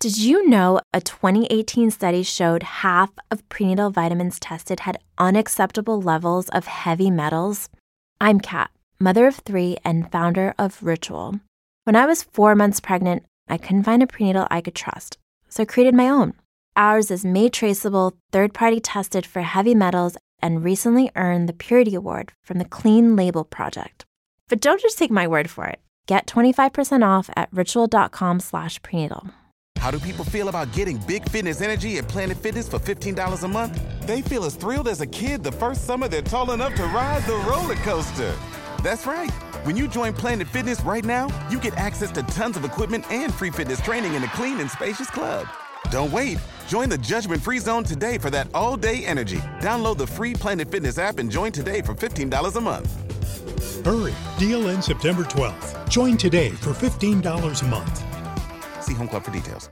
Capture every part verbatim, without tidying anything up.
Did you know a twenty eighteen study showed half of prenatal vitamins tested had unacceptable levels of heavy metals? I'm Kat, mother of three and founder of Ritual. When I was four months pregnant, I couldn't find a prenatal I could trust, so I created my own. Ours is made traceable, third-party tested for heavy metals, and recently earned the Purity Award from the Clean Label Project. But don't just take my word for it. Get twenty-five percent off at ritual.com slash prenatal. How do people feel about getting big fitness energy at Planet Fitness for fifteen dollars a month? They feel as thrilled as a kid the first summer they're tall enough to ride the roller coaster. That's right. When you join Planet Fitness right now, you get access to tons of equipment and free fitness training in a clean and spacious club. Don't wait. Join the judgment-free zone today for that all-day energy. Download the free Planet Fitness app and join today for fifteen dollars a month. Hurry. Deal ends September twelfth. Join today for fifteen dollars a month. See Home Club for details.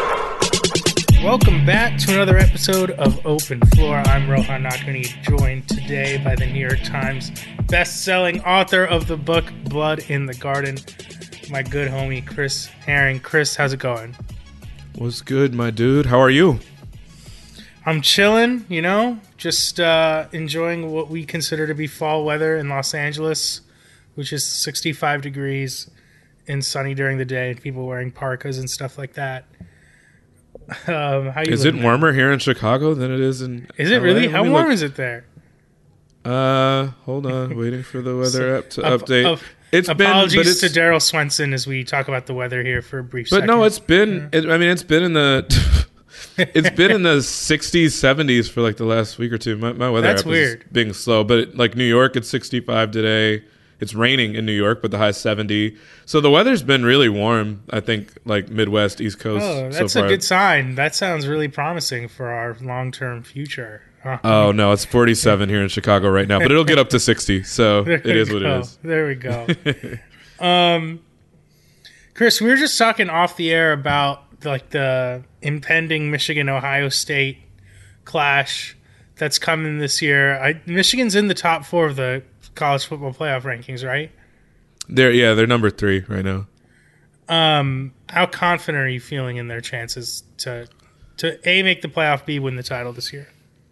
Welcome back to another episode of Open Floor. I'm Rohan Nakuni, joined today by the New York Times best-selling author of the book Blood in the Garden, my good homie Chris Herring. Chris, how's it going? What's good, my dude? How are you? I'm chilling, you know, just uh, enjoying what we consider to be fall weather in Los Angeles, which is sixty-five degrees and sunny during the day, and people wearing parkas and stuff like that. Um, how you is it warmer there? Here in Chicago than it is in Is it L A? really? Let How warm look. is it there? Uh, hold on. Waiting for the weather So, app to ap- update. ap- It's apologies been, but it's, to Daryl Swenson as we talk about the weather here for a brief but second. no, it's been. It, I mean, it's been in the. It's been in the sixties, seventies for like the last week or two. My, my weather That's app weird. is being slow, but like New York, it's sixty-five today. It's raining in New York, but the high seventy. So the weather's been really warm. I think like Midwest, East Coast. Oh, that's so a far. good sign. That sounds really promising for our long-term future. Uh, Oh no, it's forty-seven here in Chicago right now, but it'll get up to sixty. So there it is we what go. it is. There we go. um, Chris, we were just talking off the air about like the impending Michigan-Ohio State clash that's coming this year. I, Michigan's in the top four of the college football playoff rankings, right? They're yeah, they're number three right now. Um, how confident are you feeling in their chances to to A, make the playoff, B, win the title this year?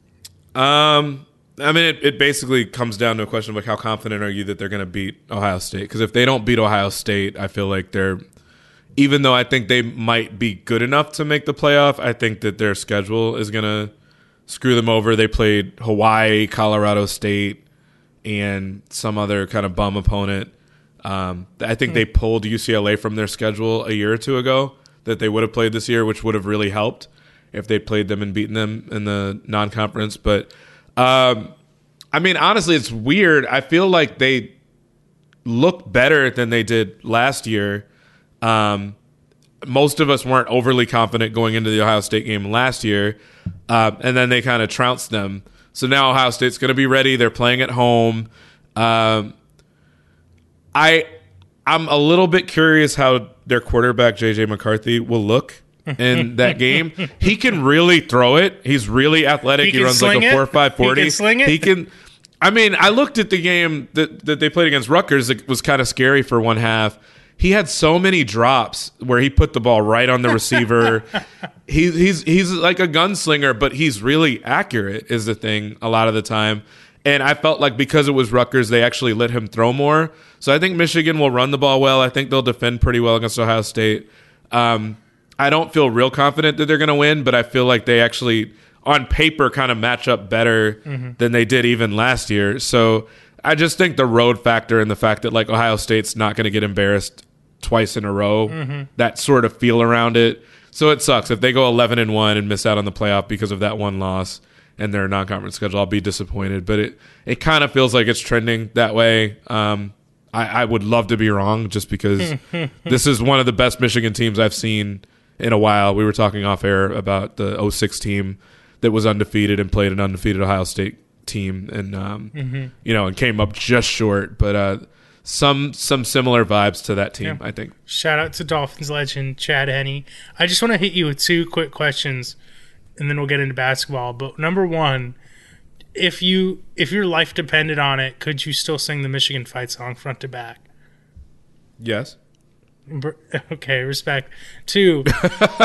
Um, I mean, it, it basically comes down to a question of like, how confident are you that they're going to beat Ohio State? Because if they don't beat Ohio State, I feel like they're, even though I think they might be good enough to make the playoff, I think that their schedule is going to screw them over. They played Hawaii, Colorado State, and some other kind of bum opponent. Um, I think they pulled U C L A from their schedule a year or two ago that they would have played this year, which would have really helped if they played them and beaten them in the non-conference. But, um, I mean, honestly, it's weird. I feel like they look better than they did last year. Um, most of us weren't overly confident going into the Ohio State game last year, uh, and then they kind of trounced them. So now Ohio State's going to be ready. They're playing at home. Um, I, I'm a little bit curious how their quarterback, J J McCarthy, will look in that game. He can really throw it. He's really athletic. He He, can runs like sling a it? four five forty. He can sling it? He can. I mean, I looked at the game that, that they played against Rutgers. It was kind of scary for one half. He had so many drops where he put the ball right on the receiver. he, he's he's like a gunslinger, but he's really accurate is the thing a lot of the time. And I felt like because it was Rutgers, they actually let him throw more. So I think Michigan will run the ball well. I think they'll defend pretty well against Ohio State. Um, I don't feel real confident that they're going to win, but I feel like they actually, on paper, kind of match up better mm-hmm. than they did even last year. So I just think the road factor and the fact that like Ohio State's not going to get embarrassed twice in a row, mm-hmm. that sort of feel around it. So it sucks if they go eleven and one and miss out on the playoff because of that one loss and their non-conference schedule. I'll be disappointed, but it it kind of feels like it's trending that way. Um, I, I would love to be wrong, just because this is one of the best Michigan teams I've seen in a while. We were talking off air about the oh six team that was undefeated and played an undefeated Ohio State team, and um, mm-hmm. you know, and came up just short. But uh, some some similar vibes to that team, yeah. I think. Shout out to Dolphins legend Chad Henne. I just want to hit you with two quick questions, and then we'll get into basketball. But number one, if you if your life depended on it, could you still sing the Michigan fight song front to back? Yes. Okay, respect. Two,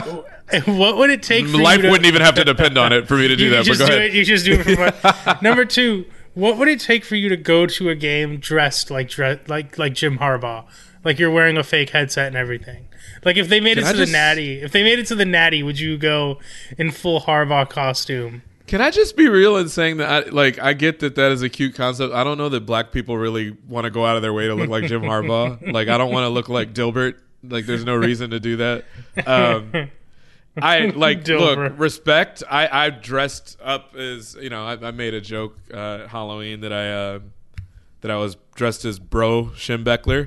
What would it take for Life you to, wouldn't even have to depend on it for me to do you that. Just but go do ahead. It, you just do it for fun. Number two, what would it take for you to go to a game dressed like dress, like like Jim Harbaugh, like you're wearing a fake headset and everything? Like if they made Can it I to just- the Natty, if they made it to the Natty, would you go in full Harbaugh costume? Can I just be real in saying that, I, like, I get that that is a cute concept. I don't know that black people really want to go out of their way to look like Jim Harbaugh. Like, I don't want to look like Dilbert. Like, there's no reason to do that. Um, I, like, Dilbert. look, respect. I, I dressed up as, you know, I, I made a joke uh, Halloween that I uh, that I was dressed as Bro Schembechler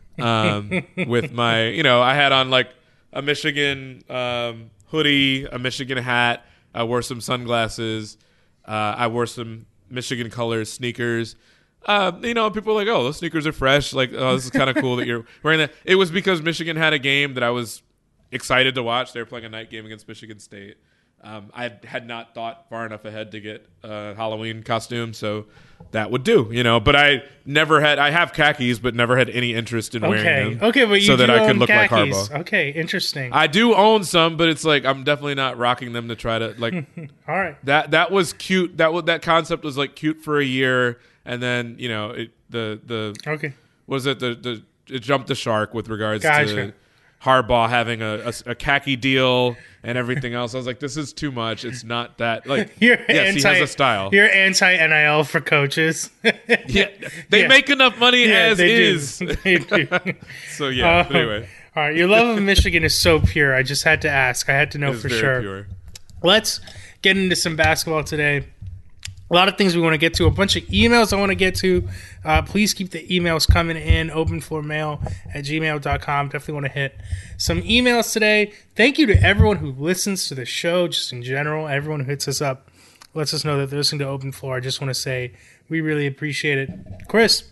um, with my, you know, I had on, like, a Michigan um, hoodie, a Michigan hat. I wore some sunglasses. Uh, I wore some Michigan colors sneakers. Uh, you know, people were like, "Oh, those sneakers are fresh." Like, "Oh, this is kind of cool that you're wearing that." It was because Michigan had a game that I was excited to watch. They were playing a night game against Michigan State. Um, I had not thought far enough ahead to get a Halloween costume, so that would do, you know. But I never had. I have khakis, but never had any interest in Okay, wearing them. okay, but you so do that I own could look khakis. like Harbaugh. Okay, interesting. I do own some, but it's like I'm definitely not rocking them to try to like. All right. That that was cute. That was, that concept was like cute for a year, and then you know it, the the Okay. was it the the it jumped the shark with regards Gotcha. to Harbaugh having a, a, a khaki deal and everything else. I was like, this is too much. It's not that like You're yes, anti, he has a style. You're anti N I L for coaches. Yeah, they Yeah. make enough money Yeah, as they do. is. They do. So yeah. Uh, but anyway, All right, your love of Michigan is so pure. I just had to ask. I had to know it's for very sure. pure. Let's get into some basketball today. A lot of things we want to get to. A bunch of emails I want to get to. Uh, please keep the emails coming in. openfloormail at gmail dot com. Definitely want to hit some emails today. Thank you to everyone who listens to the show, just in general. Everyone who hits us up, lets us know that they're listening to Open Floor. I just want to say we really appreciate it. Chris,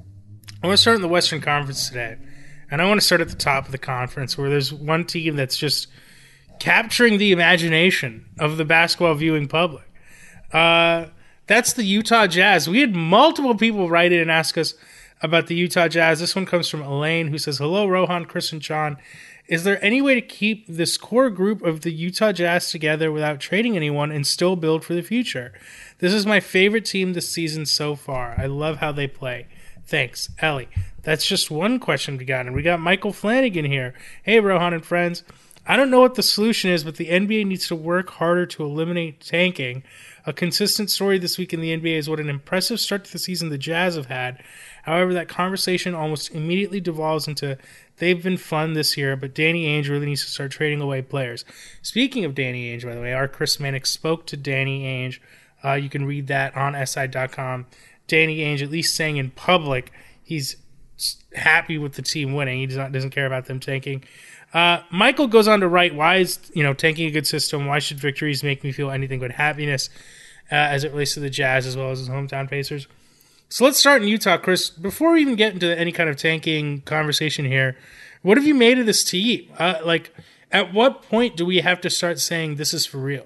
I want to start in the Western Conference today. And I want to start at the top of the conference where there's one team that's just capturing the imagination of the basketball viewing public. Uh, that's the Utah Jazz. We had multiple people write in and ask us about the Utah Jazz. This one comes from Elaine, who says, "Hello, Rohan, Chris, and John. Is there any way to keep this core group of the Utah Jazz together without trading anyone and still build for the future? This is my favorite team this season so far. I love how they play. Thanks, Ellie." That's just one question we got. And we got Michael Flanagan here. "Hey, Rohan and friends. I don't know what the solution is, but the N B A needs to work harder to eliminate tanking. A consistent story this week in the N B A is what an impressive start to the season the Jazz have had. However, that conversation almost immediately devolves into they've been fun this year, but Danny Ainge really needs to start trading away players." Speaking of Danny Ainge, by the way, our Chris Mannix spoke to Danny Ainge. Uh, you can read that on S I dot com. Danny Ainge, at least saying in public, he's happy with the team winning. He does not, doesn't care about them tanking. Uh, Michael goes on to write, "Why is you know tanking a good system? Why should victories make me feel anything but happiness uh, as it relates to the Jazz as well as his hometown Pacers?" So let's start in Utah, Chris. Before we even get into any kind of tanking conversation here, what have you made of this team? Uh, like, at what point do we have to start saying this is for real?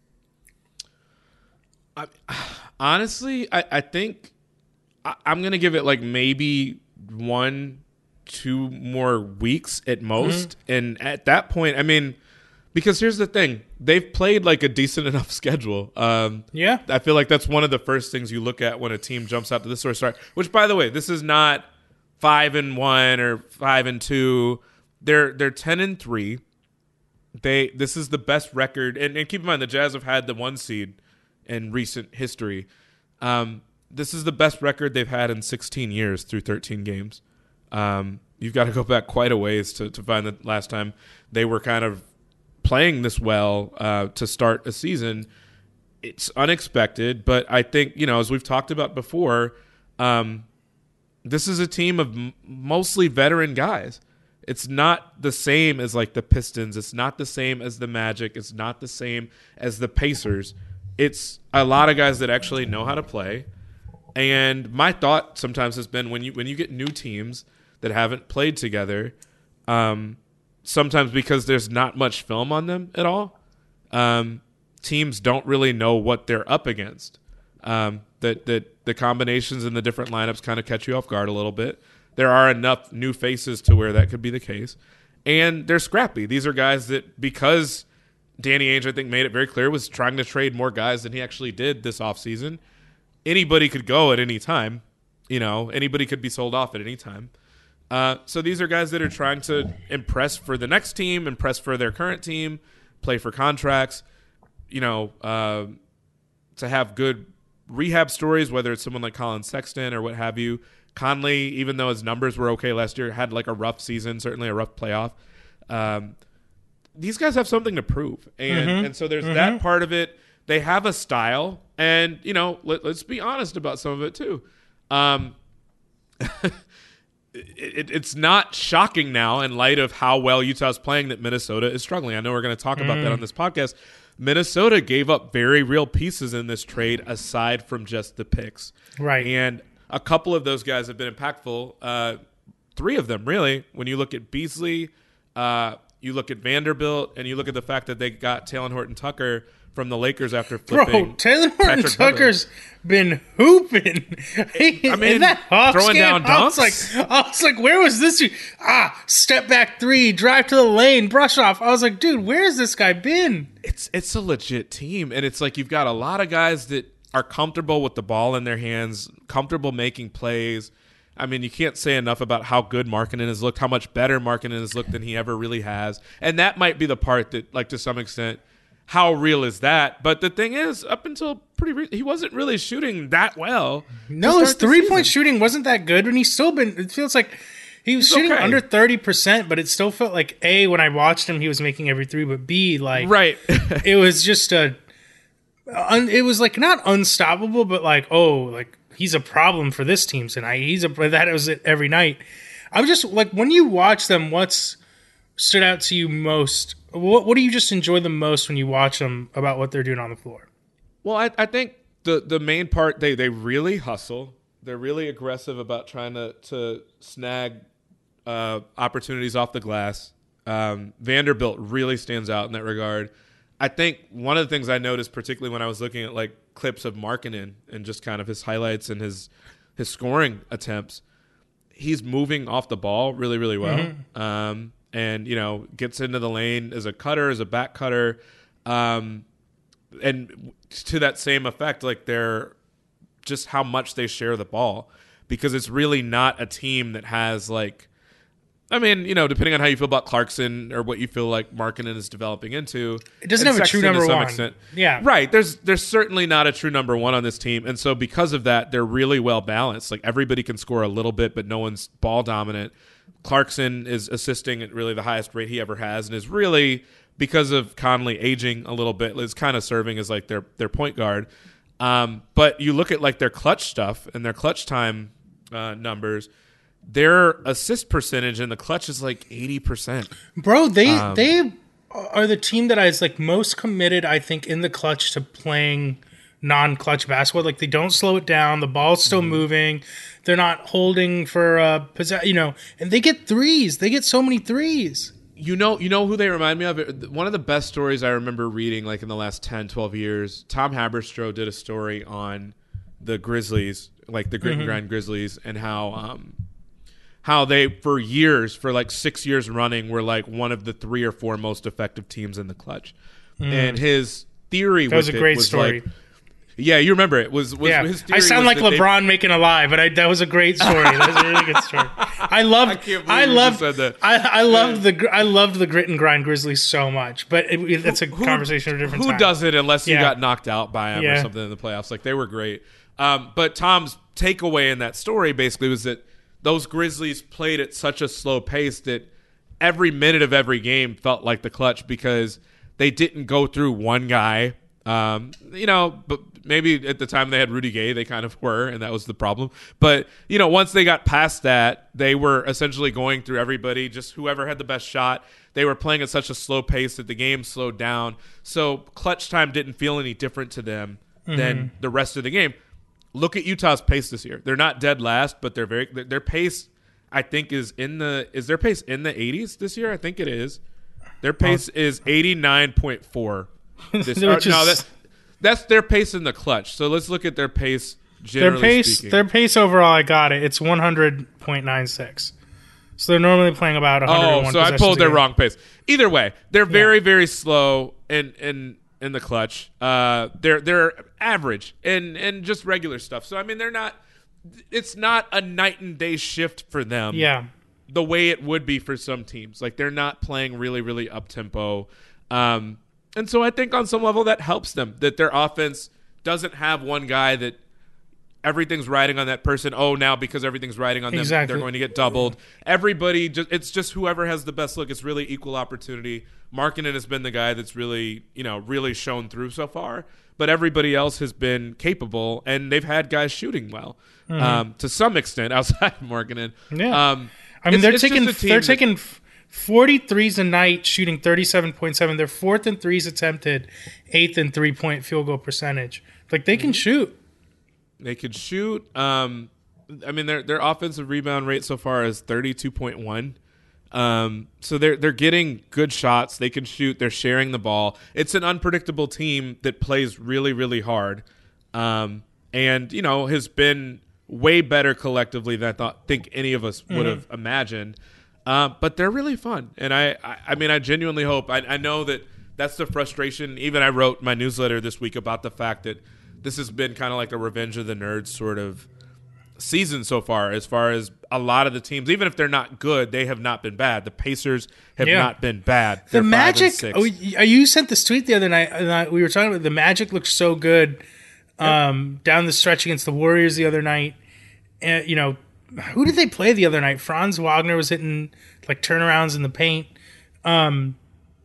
I, honestly, I, I think I, I'm going to give it like maybe one, two more weeks at most. Mm-hmm. And at that point, I mean, because here's the thing. They've played like a decent enough schedule. Um, yeah. I feel like that's one of the first things you look at when a team jumps out to this sort of start. Which, by the way, this is not five and one or five and two. They're they're ten and three. They this is the best record. And, and keep in mind, the Jazz have had the one seed in recent history. Um, this is the best record they've had in sixteen years through thirteen games. Um, you've got to go back quite a ways to, to find the last time they were kind of playing this well uh, to start a season. It's unexpected, but I think, you know, as we've talked about before, um, this is a team of m- mostly veteran guys. It's not the same as like the Pistons. It's not the same as the Magic. It's not the same as the Pacers. It's a lot of guys that actually know how to play. And my thought sometimes has been when you when you get new teams that haven't played together, um, sometimes because there's not much film on them at all, um, teams don't really know what they're up against. Um, that that the combinations and the different lineups kind of catch you off guard a little bit. There are enough new faces to where that could be the case. And they're scrappy. These are guys that, because Danny Ainge, I think, made it very clear, was trying to trade more guys than he actually did this offseason. Anybody could go at any time. You know, anybody could be sold off at any time. Uh, so these are guys that are trying to impress for the next team, impress for their current team, play for contracts, you know, uh, to have good rehab stories, whether it's someone like Colin Sexton or what have you. Conley, even though his numbers were okay last year, had like a rough season, certainly a rough playoff. Um, these guys have something to prove. And, mm-hmm. and so there's mm-hmm. that part of it. They have a style. And, you know, let, let's be honest about some of it too. Um, it, it, it's not shocking now in light of how well Utah's playing that Minnesota is struggling. I know we're going to talk about mm. that on this podcast. Minnesota gave up very real pieces in this trade aside from just the picks. Right. And a couple of those guys have been impactful. Uh, three of them, really. When you look at Beasley, uh, you look at Vanderbilt, and you look at the fact that they got Talen Horton-Tucker from the Lakers after flipping. Bro, Talen Horton-Tucker's been hooping. I mean, in that Hawks throwing game, down dunks. I was like, I was like, where was this? Ah, step back three, drive to the lane, brush off. I was like, dude, where has this guy been? It's it's a legit team, and it's like you've got a lot of guys that are comfortable with the ball in their hands, comfortable making plays. I mean, you can't say enough about how good Markkanen has looked, how much better Markkanen has looked than he ever really has. And that might be the part that, like, to some extent, how real is that? But the thing is, up until pretty re- he wasn't really shooting that well. No, his three-point shooting wasn't that good, and he's still been – it feels like he was He's shooting okay. under thirty percent, but it still felt like, A, when I watched him, he was making every three, but B, like – Right. it was just a un, – it was, like, not unstoppable, but, like, oh, like, he's a problem for this team tonight. He's a – that was it every night. I'm just – like, when you watch them, what's stood out to you most – What what do you just enjoy the most when you watch them about what they're doing on the floor? Well, I, I think the, the main part, they, they really hustle. They're really aggressive about trying to, to snag uh, opportunities off the glass. Um, Vanderbilt really stands out in that regard. I think one of the things I noticed, particularly when I was looking at like clips of Markkanen and just kind of his highlights and his his scoring attempts, he's moving off the ball really, really well. Mm-hmm. Um And, you know, gets into the lane as a cutter, as a back cutter. Um, and to that same effect, like they're just how much they share the ball. Because it's really not a team that has like, I mean, you know, depending on how you feel about Clarkson or what you feel like Markkanen is developing into. It doesn't have a true number one. Extent. Yeah. Right. There's there's certainly not a true number one on this team. And so because of that, they're really well balanced. Like everybody can score a little bit, but no one's ball dominant. Clarkson is assisting at really the highest rate he ever has and is really, because of Conley aging a little bit, is kind of serving as like their, their point guard. Um, but you look at like their clutch stuff and their clutch time uh, numbers, their assist percentage in the clutch is like eighty percent. Bro, they um, they are the team that is like most committed, I think, in the clutch to playing non-clutch basketball. Like they don't slow it down. The ball's still mm-hmm. moving. They're not holding for uh, possess- you know, and they get threes. They get so many threes. You know, you know who they remind me of? One of the best stories I remember reading, like in the last ten, twelve years, Tom Haberstroh did a story on the Grizzlies, like the grit mm-hmm. and grind Grizzlies, and how um, how they for years, for like six years running, were like one of the three or four most effective teams in the clutch. Mm. And his theory that was with a great it was story. Like, yeah, you remember it. Was, was yeah. his theory I sound was like LeBron they, making a lie, but I, that was a great story. That was a really good story. I loved. I can't believe I loved. You just said that. I, I loved yeah. the. I loved the grit and grind Grizzlies so much, but it, it, it's a who, conversation of a different who time. Who does it unless you yeah. got knocked out by them yeah. or something in the playoffs? Like they were great. Um, but Tom's takeaway in that story basically was that those Grizzlies played at such a slow pace that every minute of every game felt like the clutch because they didn't go through one guy. Um, you know, but maybe at the time they had Rudy Gay, they kind of were, and that was the problem. But, you know, once they got past that, they were essentially going through everybody, just whoever had the best shot. They were playing at such a slow pace that the game slowed down. So clutch time didn't feel any different to them mm-hmm. than the rest of the game. Look at Utah's pace this year. They're not dead last, but they're very their pace, I think, is in the is their pace in the eighties this year? I think it is. Their pace oh. is eighty-nine point four. This, or, just, no, that's that's their pace in the clutch. So let's look at their pace. Generally their pace, speaking. their pace overall. I got it. It's one hundred point nine six. So they're normally playing about one hundred one Oh, so I possessions pulled a their game. wrong pace. Either way, they're very, very slow in in in the clutch. Uh, they're they're average and and just regular stuff. So I mean, they're not. It's not a night and day shift for them. Yeah. The way it would be for some teams. Like they're not playing really, really up tempo. Um, and so I think on some level that helps them, that their offense doesn't have one guy that everything's riding on that person. Oh, now because everything's riding on them, Exactly. they're going to get doubled. Everybody, just it's just whoever has the best look. It's really equal opportunity. Markkanen has been the guy that's really, you know, really shown through so far. But everybody else has been capable, and they've had guys shooting well mm-hmm. um, to some extent outside of Markkanen. Yeah, um, I mean it's, they're it's taking just a team they're that- taking forty threes a night, shooting thirty-seven point seven. They're fourth in threes attempted, eighth in three point field goal percentage. Like they can shoot. They could shoot. Um, I mean, their their offensive rebound rate so far is thirty-two point one. Um, so they're they're getting good shots. They can shoot. They're sharing the ball. It's an unpredictable team that plays really, really hard, um, and you know has been way better collectively than I thought think any of us would have mm-hmm. imagined. Uh, but they're really fun, and I, I, I mean, I genuinely hope. I, I know that that's the frustration. Even I wrote my newsletter this week about the fact that this has been kind of like a Revenge of the Nerds sort of season so far, as far as a lot of the teams, even if they're not good, they have not been bad. The Pacers have Yeah. not been bad. The They're five and Magic. six. Oh, you sent the tweet the other night. And I, we were talking about the Magic looked so good um, yep. down the stretch against the Warriors the other night. And, you know, who did they play the other night? Franz Wagner was hitting like turnarounds in the paint. Um,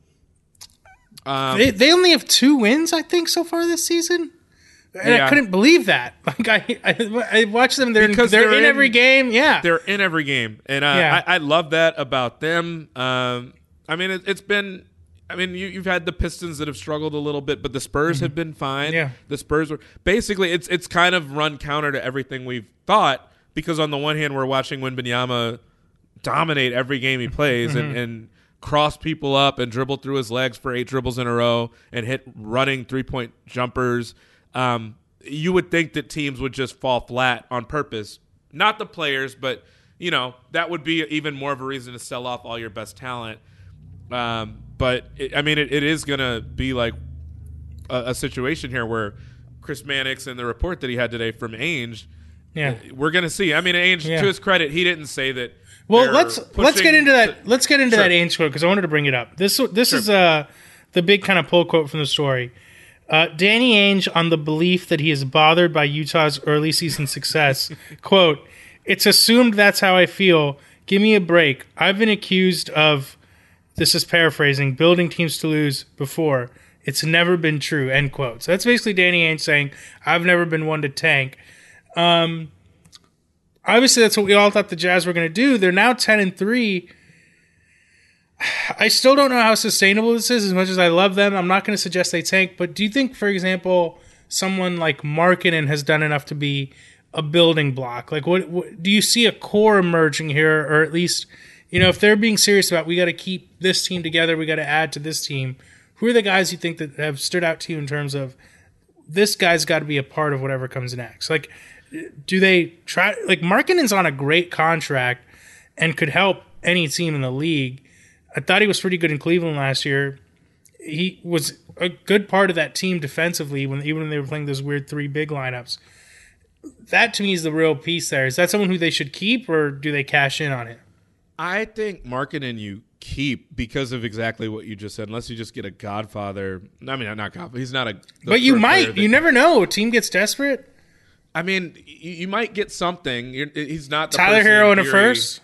Um, they they only have two wins, I think, so far this season. And Yeah. I couldn't believe that. Like I, I, I watched them. They're Because they're, they're in, in- every game. Yeah, They're in every game, and uh, Yeah. I, I love that about them. Um, I mean, it, it's been. I mean, you, you've had the Pistons that have struggled a little bit, but the Spurs have been fine. Yeah. The Spurs were basically it's it's kind of run counter to everything we've thought, because on the one hand we're watching Wembanyama dominate every game he plays and, and cross people up and dribble through his legs for eight dribbles in a row and hit running three point jumpers. Um, you would think that teams would just fall flat on purpose. Not the players, but, you know, that would be even more of a reason to sell off all your best talent. Um, but, it, I mean, it, it is going to be like a, a situation here where Chris Mannix and the report that he had today from Ainge, yeah. we're going to see. I mean, Ainge, Yeah. to his credit, he didn't say that. Well, they're let's let's pushing get into that. to- let's get into Sure. that Ainge quote because I wanted to bring it up. This this Sure. is uh the big kind of pull quote from the story. Uh, Danny Ainge on the belief that he is bothered by Utah's early season success. Quote: "It's assumed that's how I feel. Give me a break. I've been accused of." This is paraphrasing. Building teams to lose before. It's never been true. End quote. So that's basically Danny Ainge saying, "I've never been one to tank." Um. Obviously, that's what we all thought the Jazz were going to do. They're now ten and three. I still don't know how sustainable this is. As much as I love them, I'm not going to suggest they tank. But do you think, for example, someone like Markkanen has done enough to be a building block? Like, what, what do you see a core emerging here, or at least, you know, if they're being serious about we got to keep this team together, we got to add to this team. Who are the guys you think that have stood out to you in terms of this guy's got to be a part of whatever comes next? Like, do they try? Like, Markkanen's on a great contract and could help any team in the league. I thought he was pretty good in Cleveland last year. He was a good part of that team defensively, when even when they were playing those weird three big lineups. That to me is the real piece there. Is that someone who they should keep, or do they cash in on it? I think Markkanen you keep because of exactly what you just said. Unless you just get a Godfather. I mean, not Godfather. He's not a. But you third player might. that- You never know. A team gets desperate. I mean, you, you might get something. You're, he's not the Tyler person Hero in a theory- first.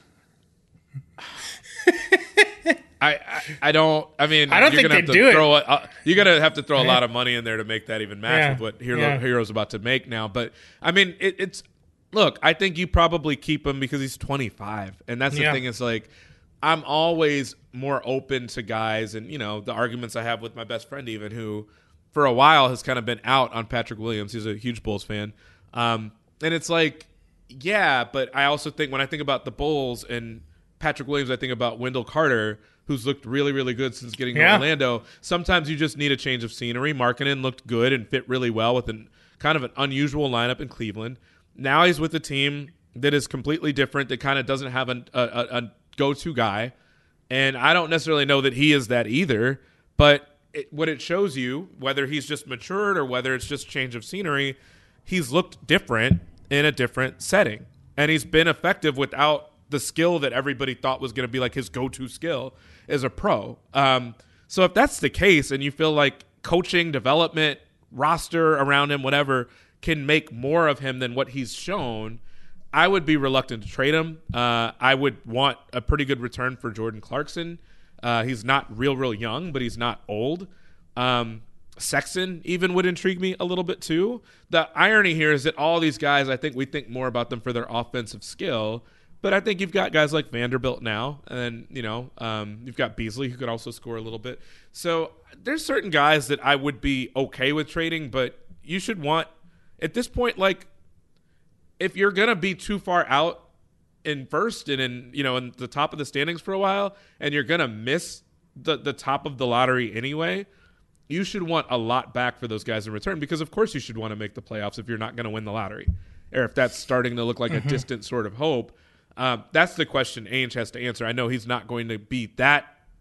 I, I I don't. I mean, I don't you're think gonna have they'd to do it. throw a, uh, you're gonna have to throw a Yeah. lot of money in there to make that even match Yeah. with what Hero Yeah. Hero's about to make now. But I mean, it, it's look. I think you probably keep him because he's twenty-five, and that's the Yeah. thing. Is like I'm always more open to guys, and you know the arguments I have with my best friend, even who for a while has kind of been out on Patrick Williams. He's a huge Bulls fan, um, and it's like, yeah, but I also think when I think about the Bulls and Patrick Williams, I think about Wendell Carter, who's looked really, really good since getting Yeah. to Orlando. Sometimes you just need a change of scenery. Markkanen looked good and fit really well with an kind of an unusual lineup in Cleveland. Now he's with a team that is completely different, that kind of doesn't have a, a, a go-to guy, and I don't necessarily know that he is that either. But it, what it shows you, whether he's just matured or whether it's just change of scenery, he's looked different in a different setting, and he's been effective without the skill that everybody thought was going to be like his go-to skill as a pro. Um, so if that's the case, and you feel like coaching, development, roster around him, whatever, can make more of him than what he's shown, I would be reluctant to trade him. Uh, I would want a pretty good return for Jordan Clarkson. Uh, he's not real, real young, but he's not old. Um, Sexton even would intrigue me a little bit too. The irony here is that all these guys, I think we think more about them for their offensive skill, but I think you've got guys like Vanderbilt now, and you know um, you've got Beasley who could also score a little bit. So there's certain guys that I would be okay with trading, but you should want at this point, like, if you're gonna be too far out in first and in you know in the top of the standings for a while, and you're gonna miss the the top of the lottery anyway, you should want a lot back for those guys in return, because of course you should want to make the playoffs if you're not going to win the lottery, or if that's starting to look like mm-hmm. a distant sort of hope. Um, that's the question Ainge has to answer. I know he's not going to be that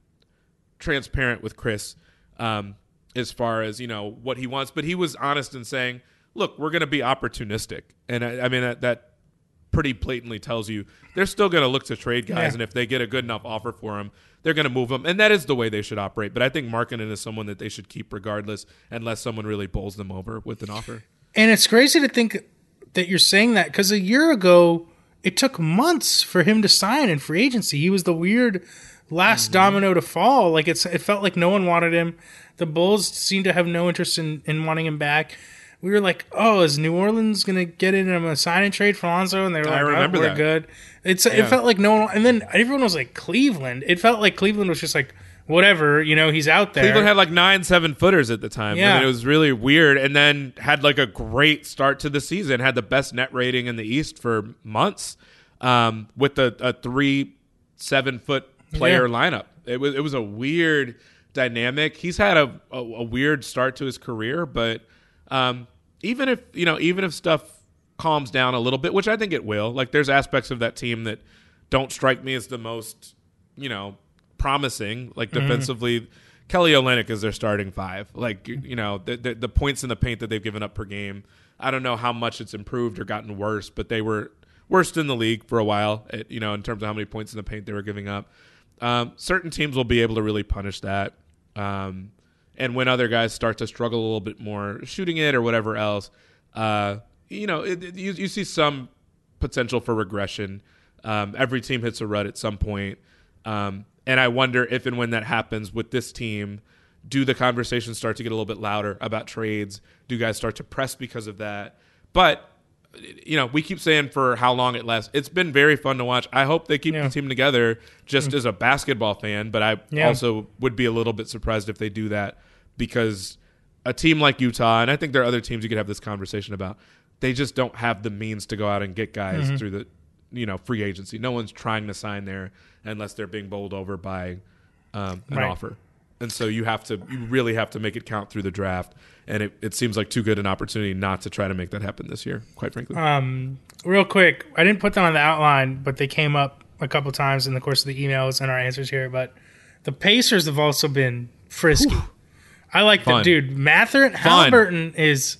transparent with Chris um, as far as you know what he wants, but he was honest in saying, look, we're going to be opportunistic. And I, I mean, that, that pretty blatantly tells you they're still going to look to trade guys. Yeah. And if they get a good enough offer for them, they're going to move them. And that is the way they should operate. But I think Markkanen is someone that they should keep regardless, unless someone really bowls them over with an offer. And it's crazy to think that you're saying that, because a year ago, it took months for him to sign in free agency. He was the weird last mm-hmm. domino to fall. Like it's, it felt like no one wanted him. The Bulls seemed to have no interest in, in wanting him back. We were like, oh, is New Orleans going to get in a sign and trade for Lonzo? And they were like, I remember oh, we're that. good. It's, yeah. It felt like no one – and then everyone was like, Cleveland. It felt like Cleveland was just like, whatever, you know, he's out there. Cleveland had like nine seven-footers at the time. Yeah. I mean, it was really weird. And then had like a great start to the season, had the best net rating in the East for months um, with a, a three seven-foot player yeah. lineup. It was, it was a weird dynamic. He's had a, a, a weird start to his career, but um, – Even if you know, even if stuff calms down a little bit, which I think it will. Like, there's aspects of that team that don't strike me as the most, you know, promising. Like mm-hmm. defensively, Kelly Olynyk is their starting five. Like, you know, the, the the points in the paint that they've given up per game, I don't know how much it's improved or gotten worse, but they were worst in the league for a while. At, you know, in terms of how many points in the paint they were giving up. Um, certain teams will be able to really punish that. Um, And when other guys start to struggle a little bit more shooting it or whatever else, uh, you know, it, it, you, you see some potential for regression. Um, every team hits a rut at some point. Um, and I wonder if and when that happens with this team, do the conversations start to get a little bit louder about trades? Do guys start to press because of that? But, you know, we keep saying for how long it lasts. It's been very fun to watch. I hope they keep yeah. the team together just mm-hmm. as a basketball fan, but I yeah. also would be a little bit surprised if they do that, because a team like Utah, and I think there are other teams you could have this conversation about, they just don't have the means to go out and get guys mm-hmm. through the, you know, free agency. No one's trying to sign there unless they're being bowled over by um, an right. offer. And so you have to, you really have to make it count through the draft. And it, it seems like too good an opportunity not to try to make that happen this year, quite frankly. Um, real quick, I didn't put them on the outline, but they came up a couple times in the course of the emails and our answers here. But the Pacers have also been frisky. Whew. I like Fun. that, dude. Mathurin, Halliburton is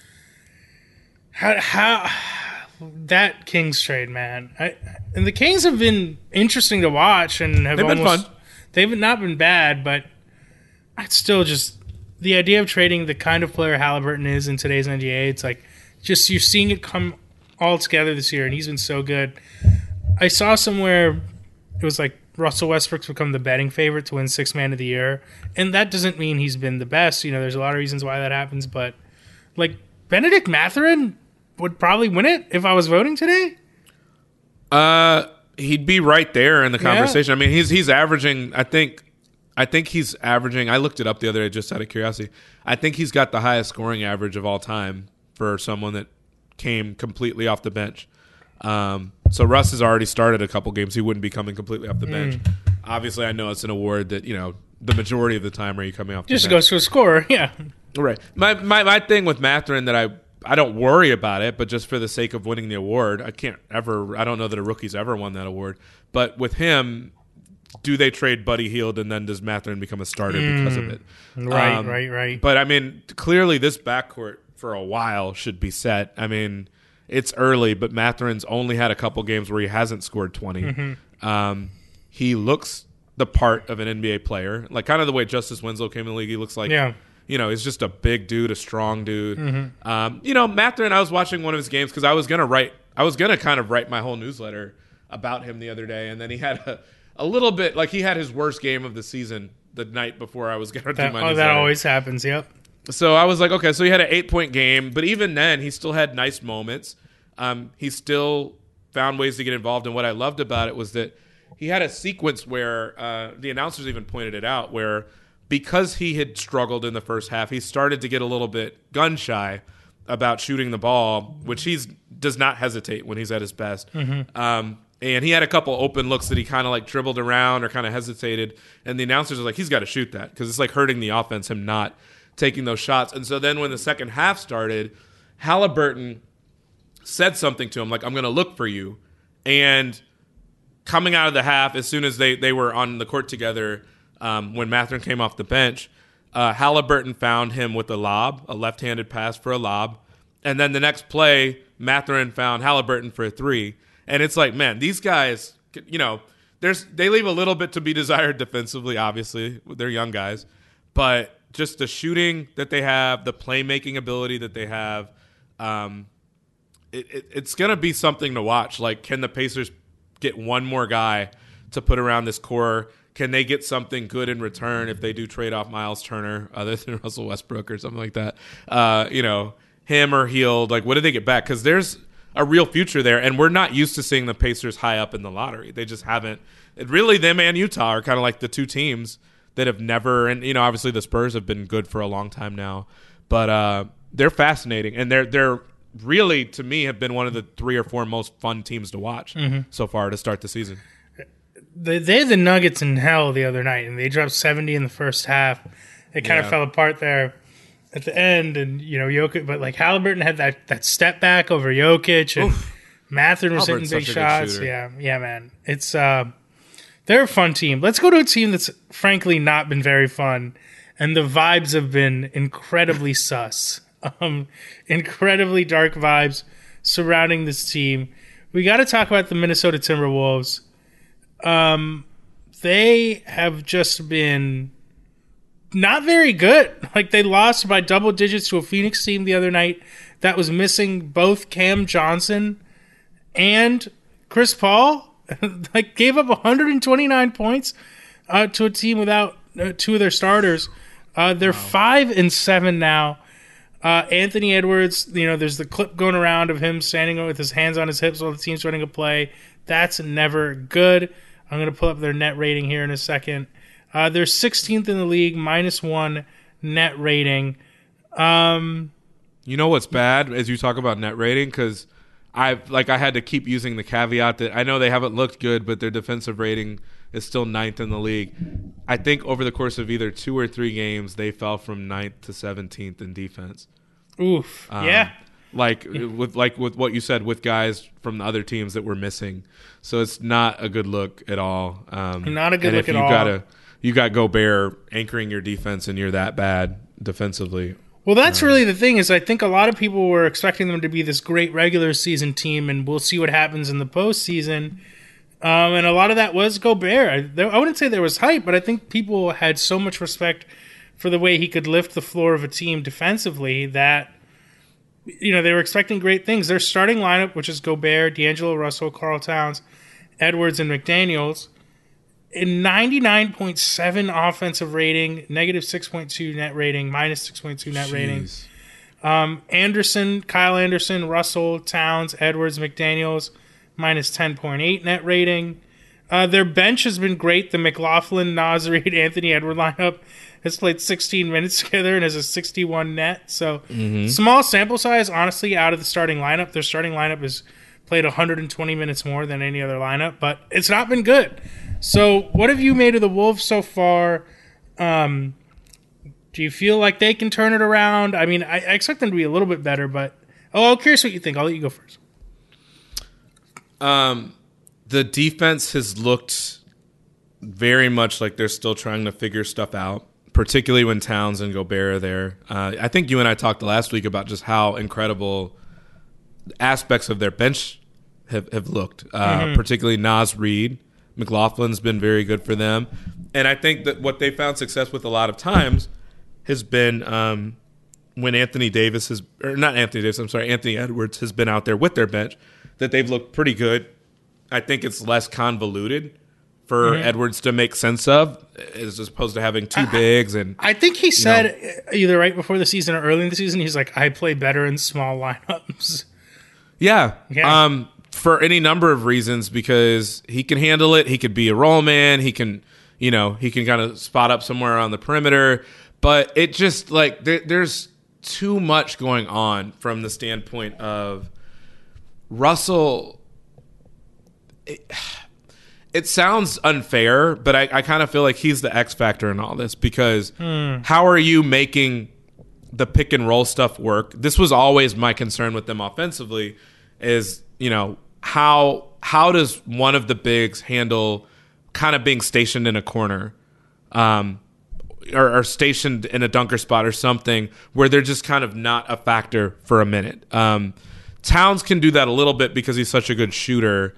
how, how that Kings trade, man. I, and the Kings have been interesting to watch, and have they've almost, been fun. They've not been bad, but it's still just the idea of trading the kind of player Halliburton is in today's N B A. It's like just you're seeing it come all together this year, and he's been so good. I saw somewhere it was like Russell Westbrook's become the betting favorite to win Sixth Man of the Year. And that doesn't mean he's been the best. You know, there's a lot of reasons why that happens. But, like, Benedict Mathurin would probably win it if I was voting today. Uh, he'd be right there in the conversation. Yeah. I mean, he's he's averaging, I think, I think he's averaging, I looked it up the other day just out of curiosity. I think he's got the highest scoring average of all time for someone that came completely off the bench. Um, so Russ has already started a couple games. He wouldn't be coming completely off the bench. Mm. Obviously, I know it's an award that, you know, the majority of the time are you coming off the Just bench. goes to a scorer, yeah. Right. My, my my thing with Mathurin that I I don't worry about it, but just for the sake of winning the award, I can't ever. I don't know that a rookie's ever won that award. But with him, do they trade Buddy Hield and then does Mathurin become a starter mm, because of it? Right, um, right, right. But I mean, clearly this backcourt for a while should be set. I mean, it's early, but Mathurin's only had a couple games where he hasn't scored twenty. Mm-hmm. Um, he looks the part of an N B A player, like kind of the way Justice Winslow came in the league. He looks like. Yeah. You know, he's just a big dude, a strong dude. Mm-hmm. Um, you know, Mathurin, I was watching one of his games because I was gonna write, I was gonna kind of write my whole newsletter about him the other day, and then he had a, a little bit like he had his worst game of the season the night before I was gonna that, do my oh, newsletter. That always happens. Yep. So I was like, okay, so he had an eight point game, but even then, he still had nice moments. Um, he still found ways to get involved, and what I loved about it was that he had a sequence where uh, the announcers even pointed it out where. Because he had struggled in the first half, he started to get a little bit gun shy about shooting the ball, which he does not hesitate when he's at his best. Mm-hmm. Um, and he had a couple open looks that he kind of like dribbled around or kind of hesitated. And the announcers are like, he's got to shoot that because it's like hurting the offense, him not taking those shots. And so then when the second half started, Halliburton said something to him like, I'm going to look for you. And coming out of the half, as soon as they, they were on the court together, Um, when Mathurin came off the bench, uh, Halliburton found him with a lob, a left-handed pass for a lob. And then the next play, Mathurin found Halliburton for a three. And it's like, man, these guys, you know, there's they leave a little bit to be desired defensively, obviously. They're young guys. But just the shooting that they have, the playmaking ability that they have, um, it, it, it's going to be something to watch. Like, can the Pacers get one more guy to put around this core? Can they get something good in return if they do trade off Miles Turner, other than Russell Westbrook or something like that? Uh, you know, him or Hield, like what do they get back? Because there's a real future there, and we're not used to seeing the Pacers high up in the lottery. They just haven't. It really, them and Utah are kind of like the two teams that have never, and you know, obviously the Spurs have been good for a long time now, but uh, they're fascinating, and they're they're really, to me, have been one of the three or four most fun teams to watch mm-hmm. so far to start the season. They, they had the Nuggets in hell the other night, and they dropped seventy in the first half. It kind yeah. of fell apart there at the end, and you know, Jokic. But like Halliburton had that, that step back over Jokic, and Oof. Mathurin was hitting big shots. Yeah, yeah, man. It's uh, they're a fun team. Let's go to a team that's frankly not been very fun, and the vibes have been incredibly sus. Um, incredibly dark vibes surrounding this team. We got to talk about the Minnesota Timberwolves. Um, they have just been not very good. Like they lost by double digits to a Phoenix team the other night that was missing both Cam Johnson and Chris Paul. Like gave up one hundred twenty-nine points uh, to a team without uh, two of their starters. Uh, they're wow. five and seven now. Uh, Anthony Edwards, you know, there's the clip going around of him standing with his hands on his hips while the team's running a play. That's never good. I'm going to pull up their net rating here in a second. Uh, they're sixteenth in the league, minus one net rating. Um, you know what's bad as you talk about net rating? Because I've like I had to keep using the caveat that I know they haven't looked good, but their defensive rating is still ninth in the league. I think over the course of either two or three games, they fell from ninth to seventeenth in defense. Oof. Um, yeah. Like with like with what you said, with guys from the other teams that were missing, so it's not a good look at all. Um, not a good and look if at you all. Gotta, you got Gobert anchoring your defense, and you're that bad defensively. Well, that's um, really the thing. Is I think a lot of people were expecting them to be this great regular season team, and we'll see what happens in the postseason. Um, and a lot of that was Gobert. I, there, I wouldn't say there was hype, but I think people had so much respect for the way he could lift the floor of a team defensively that. You know, they were expecting great things. Their starting lineup, which is Gobert, D'Angelo Russell, Karl Towns, Edwards, and McDaniels, in ninety-nine point seven offensive rating, negative six point two net rating, minus six point two net Jeez. rating. Um, Anderson, Kyle Anderson, Russell, Towns, Edwards, McDaniels, minus ten point eight net rating. Uh, their bench has been great. The McLaughlin, Naz Reid, Anthony Edwards lineup has played sixteen minutes together and has a sixty-one net. So mm-hmm. small sample size, honestly, out of the starting lineup. Their starting lineup has played one hundred twenty minutes more than any other lineup, but it's not been good. So what have you made of the Wolves so far? Um, do you feel like they can turn it around? I mean, I, I expect them to be a little bit better, but Oh, I'm curious what you think. I'll let you go first. Um, the defense has looked very much like they're still trying to figure stuff out, particularly when Towns and Gobert are there. Uh, I think you and I talked last week about just how incredible aspects of their bench have, have looked, uh, mm-hmm. particularly Naz Reid. McLaughlin's been very good for them. And I think that what they found success with a lot of times has been um, when Anthony Davis has, or not Anthony Davis, I'm sorry, Anthony Edwards has been out there with their bench, that they've looked pretty good. I think it's less convoluted for mm-hmm. Edwards to make sense of, as opposed to having two I, bigs. And I think he said know, either right before the season or early in the season, he's like, I play better in small lineups. Yeah. Yeah. Um, for any number of reasons, because he can handle it. He could be a roll man. He can, you know, he can kind of spot up somewhere on the perimeter. But it just, like, there, there's too much going on from the standpoint of Russell. It, it sounds unfair, but I, I kind of feel like he's the X factor in all this, because hmm. how are you making the pick and roll stuff work? This was always my concern with them offensively, is, you know, how how does one of the bigs handle kind of being stationed in a corner, um, or, or stationed in a dunker spot or something where they're just kind of not a factor for a minute. Um, Towns can do that a little bit because he's such a good shooter.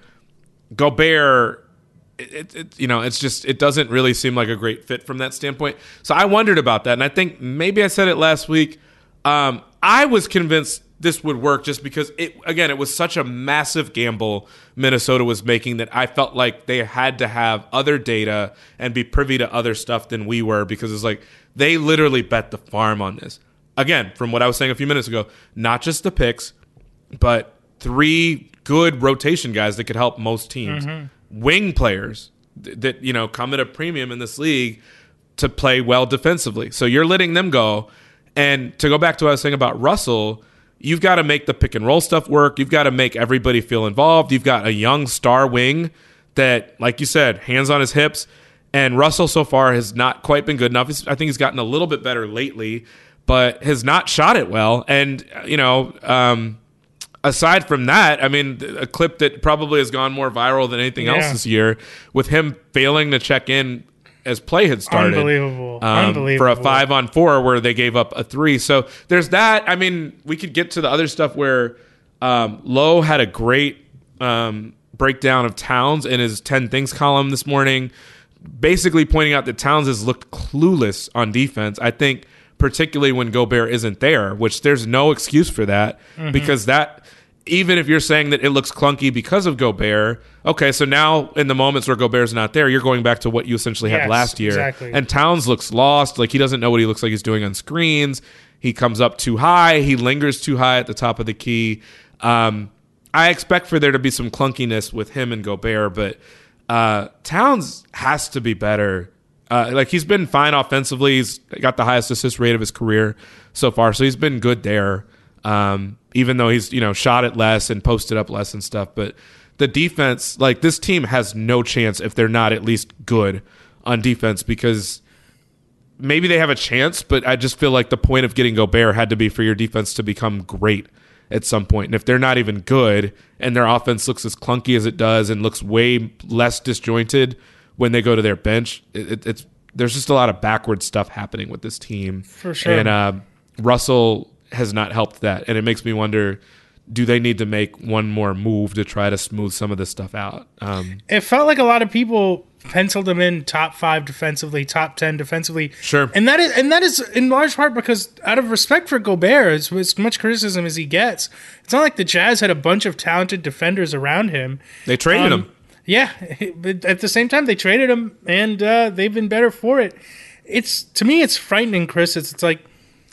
Gobert, it, it, it, you know, it's just, it doesn't really seem like a great fit from that standpoint. So I wondered about that, and I think maybe I said it last week. Um, I was convinced this would work just because, it again, it was such a massive gamble Minnesota was making that I felt like they had to have other data and be privy to other stuff than we were, because it's like they literally bet the farm on this. Again, from what I was saying a few minutes ago, not just the picks, but three good rotation guys that could help most teams. Mm-hmm. Wing players th- that, you know, come at a premium in this league to play well defensively. So you're letting them go. And to go back to what I was saying about Russell, you've got to make the pick and roll stuff work. You've got to make everybody feel involved. You've got a young star wing that, like you said, hands on his hips. And Russell so far has not quite been good enough. I think he's gotten a little bit better lately, but has not shot it well. And, you know, um, aside from that, I mean, a clip that probably has gone more viral than anything yeah. else this year, with him failing to check in as play had started. Unbelievable. Um, Unbelievable. For a five on four where they gave up a three. So there's that. I mean, we could get to the other stuff where um, Lowe had a great um, breakdown of Towns in his ten things column this morning, basically pointing out that Towns has looked clueless on defense. I think particularly when Gobert isn't there, which there's no excuse for that, mm-hmm. because that, even if you're saying that it looks clunky because of Gobert, okay, so now in the moments where Gobert's not there, you're going back to what you essentially had yes, last year. Exactly. And Towns looks lost. Like, he doesn't know what he looks like he's doing on screens. He comes up too high. He lingers too high at the top of the key. Um, I expect for there to be some clunkiness with him and Gobert, but uh, Towns has to be better. Uh, like, he's been fine offensively. He's got the highest assist rate of his career so far, so he's been good there. Um, even though he's, you know, shot it less and posted up less and stuff. But the defense, like, this team has no chance if they're not at least good on defense, because maybe they have a chance, but I just feel like the point of getting Gobert had to be for your defense to become great at some point. And if they're not even good and their offense looks as clunky as it does and looks way less disjointed when they go to their bench, it, it's there's just a lot of backward stuff happening with this team. For sure. And uh, Russell has not helped that. And it makes me wonder, do they need to make one more move to try to smooth some of this stuff out? Um, it felt like a lot of people penciled him in top five defensively, top ten defensively. Sure. And that is and that is in large part because, out of respect for Gobert, as, as much criticism as he gets, it's not like the Jazz had a bunch of talented defenders around him. They traded um, him. Yeah. But at the same time, they traded him, and uh, they've been better for it. It's, to me, it's frightening, Chris. It's, it's like,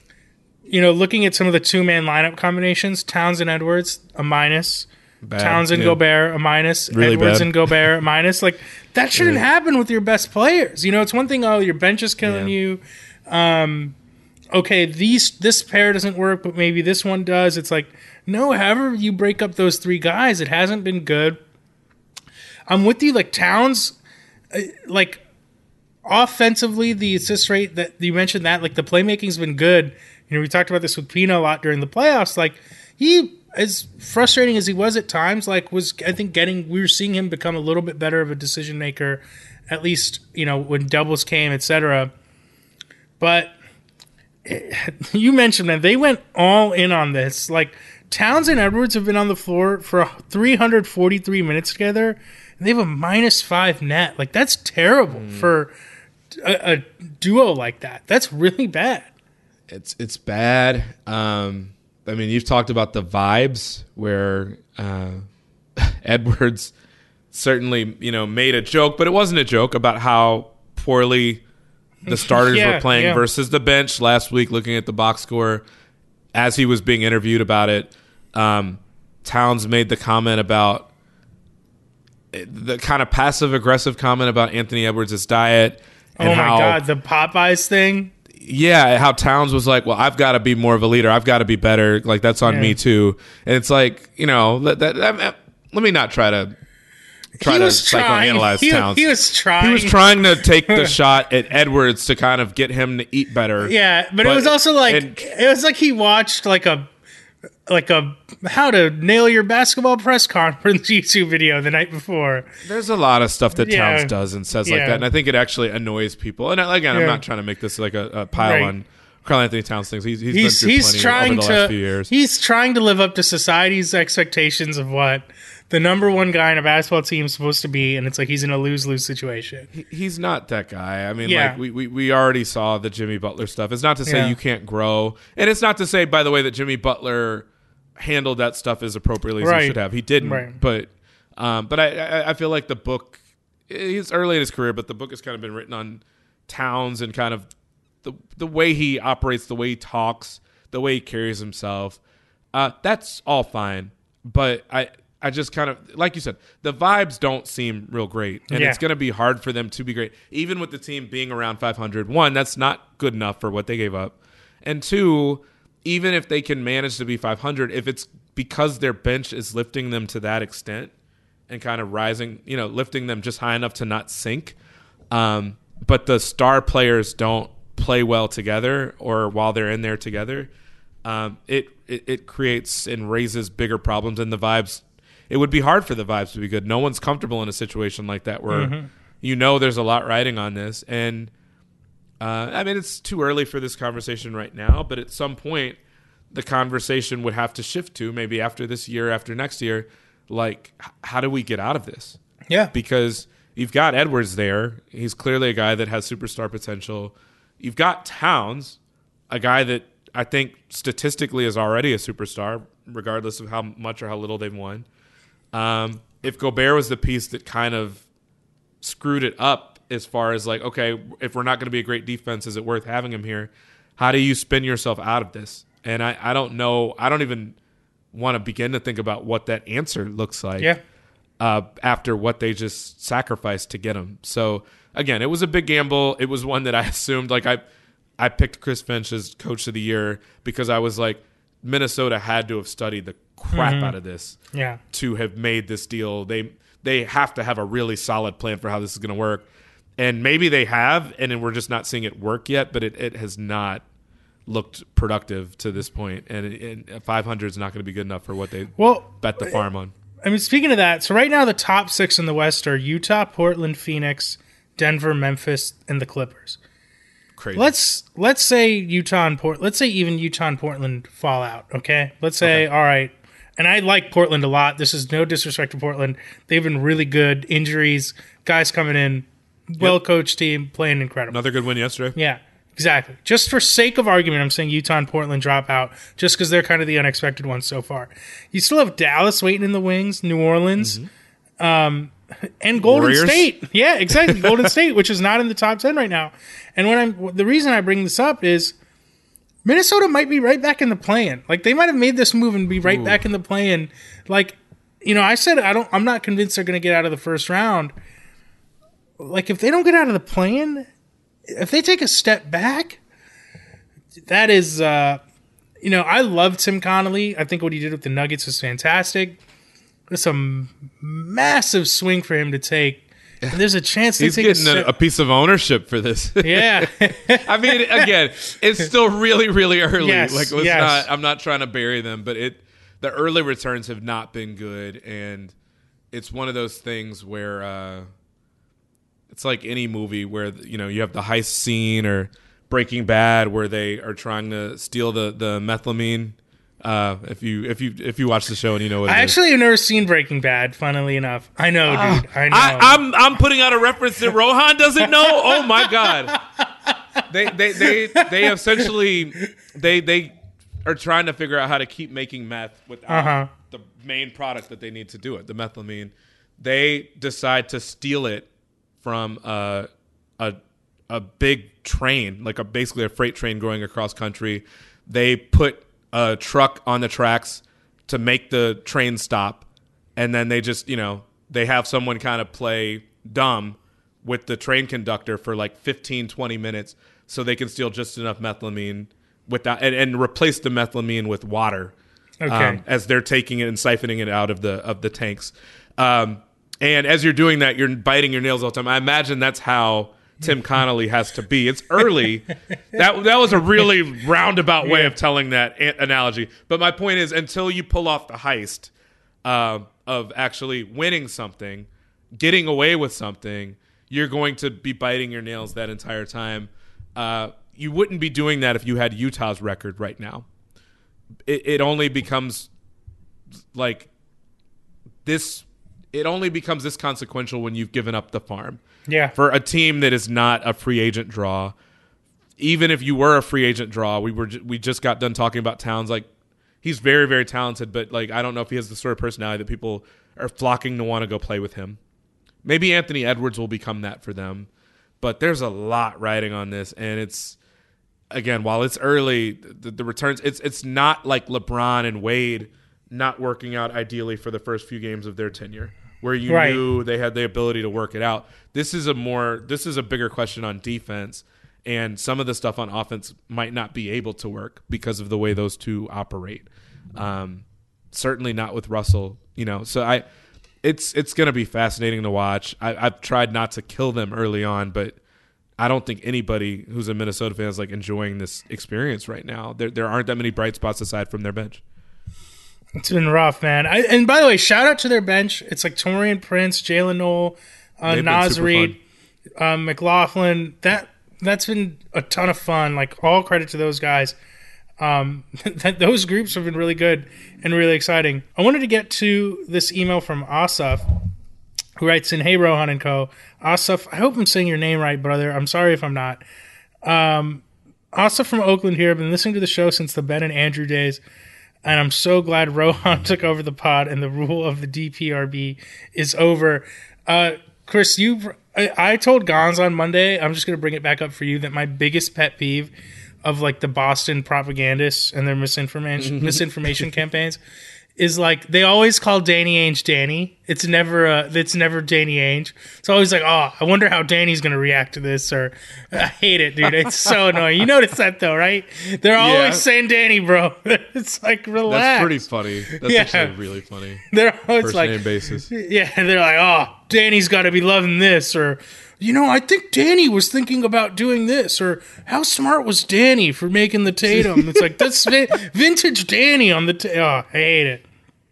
you know, looking at some of the two-man lineup combinations, Towns and Edwards, a minus. Bad, Towns and yeah. Gobert, a minus. Really Edwards bad. and Gobert, a minus. Like, that shouldn't yeah. happen with your best players. You know, it's one thing, oh, your bench is killing yeah. you. Um, okay, these this pair doesn't work, but maybe this one does. It's like, no, however you break up those three guys, it hasn't been good. I'm with you. Like, Towns, uh, like, offensively, the assist rate that you mentioned, that, like, the playmaking's been good. You know, we talked about this with Pino a lot during the playoffs. Like, he as frustrating as he was at times, like was I think getting we were seeing him become a little bit better of a decision maker, at least you know when doubles came, et cetera. But it, you mentioned that they went all in on this. Like Towns and Edwards have been on the floor for three hundred forty-three minutes together, and they have a minus five net. Like that's terrible mm. for a, a duo like that. That's really bad. It's it's bad. Um, I mean, you've talked about the vibes where uh, Edwards certainly, you know, made a joke, but it wasn't a joke about how poorly the starters yeah, were playing yeah. versus the bench last week. Looking at the box score as he was being interviewed about it, um, Towns made the comment about the kind of passive aggressive comment about Anthony Edwards' diet. And oh my how, God, the Popeyes thing. Yeah, how Towns was like, well, I've got to be more of a leader. I've got to be better. Like, that's on yeah. me, too. And it's like, you know, that, that, that, let me not try to try he to trying. psychoanalyze he, Towns. He was trying. He was trying to take the shot at Edwards to kind of get him to eat better. Yeah, but, but it was also like, and, it was like he watched like a, like a how to nail your basketball press conference YouTube video the night before. There's a lot of stuff that yeah. Towns does and says yeah. like that, and I think it actually annoys people. And again, yeah. I'm not trying to make this like a, a pile right. on Karl Anthony Towns things. He's he's, he's, been through he's plenty trying over the to last few years. He's trying to live up to society's expectations of what the number one guy in a basketball team is supposed to be, and it's like he's in a lose-lose situation. He, he's not that guy. I mean, yeah. like we, we we already saw the Jimmy Butler stuff. It's not to say yeah. you can't grow, and it's not to say, by the way, that Jimmy Butler handled that stuff as appropriately as right. he should have. He didn't, right. but um, but I, I I feel like the book. He's early in his career, but the book has kind of been written on Towns and kind of the the way he operates, the way he talks, the way he carries himself. Uh, that's all fine, but I. I just kind of, like you said, the vibes don't seem real great, and yeah. it's going to be hard for them to be great, even with the team being around five hundred. One, that's not good enough for what they gave up, and two, even if they can manage to be five hundred, if it's because their bench is lifting them to that extent and kind of rising, you know, lifting them just high enough to not sink, um, but the star players don't play well together or while they're in there together, um, it, it it creates and raises bigger problems, and the vibes. It would be hard for the vibes to be good. No one's comfortable in a situation like that where mm-hmm. you know there's a lot riding on this. And, uh, I mean, it's too early for this conversation right now, but at some point the conversation would have to shift to maybe after this year, after next year, like, h- how do we get out of this? Yeah. Because you've got Edwards there. He's clearly a guy that has superstar potential. You've got Towns, a guy that I think statistically is already a superstar, regardless of how much or how little they've won. Um, if Gobert was the piece that kind of screwed it up as far as like, okay, if we're not going to be a great defense, is it worth having him here? How do you spin yourself out of this? And I, I don't know. I don't even want to begin to think about what that answer looks like yeah. uh, after what they just sacrificed to get him. So, again, it was a big gamble. It was one that I assumed, like I, I picked Chris Finch as coach of the year because I was like, Minnesota had to have studied the crap mm-hmm. out of this yeah. to have made this deal. They they have to have a really solid plan for how this is going to work. And maybe they have, and we're just not seeing it work yet, but it, it has not looked productive to this point. And, it, and five hundred is not going to be good enough for what they well, bet the farm on. I mean, speaking of that, so right now the top six in the West are Utah, Portland, Phoenix, Denver, Memphis, and the Clippers. Crazy. Let's let's say Utah and Port. Let's say even Utah and Portland fall out. Okay, let's say okay. all right. And I like Portland a lot. This is no disrespect to Portland. They've been really good. Injuries, guys coming in, well coached team, playing incredible. Another good win yesterday. Yeah, exactly. Just for sake of argument, I'm saying Utah and Portland drop out just because they're kind of the unexpected ones so far. You still have Dallas waiting in the wings, New Orleans. Mm-hmm. Um, And Golden Warriors? State. Yeah, exactly. Golden State, which is not in the top ten right now. And when I'm the reason I bring this up is Minnesota might be right back in the play-in. Like they might have made this move and be right Ooh. back in the play-in. Like, you know, I said I don't I'm not convinced they're going to get out of the first round. Like if they don't get out of the play-in, if they take a step back, that is uh, you know, I love Tim Connolly. I think what he did with the Nuggets was fantastic. It's a massive swing for him to take. And there's a chance he's take getting a, a, a piece of ownership for this. Yeah. I mean, again, it's still really, really early. Yes, like, let's yes. not. I'm not trying to bury them, but it the early returns have not been good, and it's one of those things where uh, it's like any movie where, you know, you have the heist scene, or Breaking Bad where they are trying to steal the the methylamine. Uh, if you if you if you watch the show and you know what it I is. actually have never seen Breaking Bad. Funnily enough, I know, uh, dude. I know. I, I'm I'm putting out a reference that Rohan doesn't know. Oh my god! They they they they essentially they they are trying to figure out how to keep making meth without uh-huh. the main product that they need to do it, the methylamine. They decide to steal it from a a a big train, like a basically a freight train going across country. They put a truck on the tracks to make the train stop, and then they just, you know, they have someone kind of play dumb with the train conductor for like fifteen, twenty minutes so they can steal just enough methylamine without and, and replace the methylamine with water. Okay. Um, as they're taking it and siphoning it out of the of the tanks. Um, and as you're doing that, you're biting your nails all the time. I imagine that's how Tim Connolly has to be. It's early. that that was a really roundabout way of telling that a- analogy. But my point is, until you pull off the heist uh, of actually winning something, getting away with something, you're going to be biting your nails that entire time. Uh, you wouldn't be doing that if you had Utah's record right now. It, it only becomes like this. It only becomes this consequential when you've given up the farm. Yeah. For a team that is not a free agent draw, even if you were a free agent draw, we were we just got done talking about Towns. Like, he's very, very talented, but like I don't know if he has the sort of personality that people are flocking to want to go play with him. Maybe Anthony Edwards will become that for them, but there's a lot riding on this, and it's again, while it's early, the, the returns it's it's not like LeBron and Wade not working out ideally for the first few games of their tenure, where you right. knew they had the ability to work it out. This is a more, this is a bigger question on defense, and some of the stuff on offense might not be able to work because of the way those two operate. Um, certainly not with Russell, you know. So I, it's it's going to be fascinating to watch. I, I've tried not to kill them early on, but I don't think anybody who's a Minnesota fan is like enjoying this experience right now. There there aren't that many bright spots aside from their bench. It's been rough, man. I, and by the way, shout out to their bench. It's like Taurean Prince, Jalen Noel, uh, Naz Reid, um, McLaughlin. That that's been a ton of fun. Like, all credit to those guys. Um, that those groups have been really good and really exciting. I wanted to get to this email from Asaf, who writes in, "Hey Rohan and Co. Asaf, I hope I'm saying your name right, brother. I'm sorry if I'm not. Um, Asaf from Oakland here. I've been listening to the show since the Ben and Andrew days, and I'm so glad Rohan took over the pod and the rule of the D P R B is over." Uh, Chris, you, I, I told Gonz on Monday, I'm just going to bring it back up for you, that my biggest pet peeve of like the Boston propagandists and their misinformation misinformation campaigns is like they always call Danny Ainge Danny. It's never uh, it's never Danny Ainge. It's always like, oh, I wonder how Danny's gonna react to this. Or I hate it, dude. It's so annoying. You notice that though, right? They're always yeah. saying Danny, bro. It's like, relax. That's pretty funny. That's yeah. actually really funny. They're always First like, name basis. Yeah, they're like, oh, Danny's got to be loving this, or, you know, I think Danny was thinking about doing this, or how smart was Danny for making the Tatum? It's like, that's vintage Danny on the Tatum. Oh, I hate it.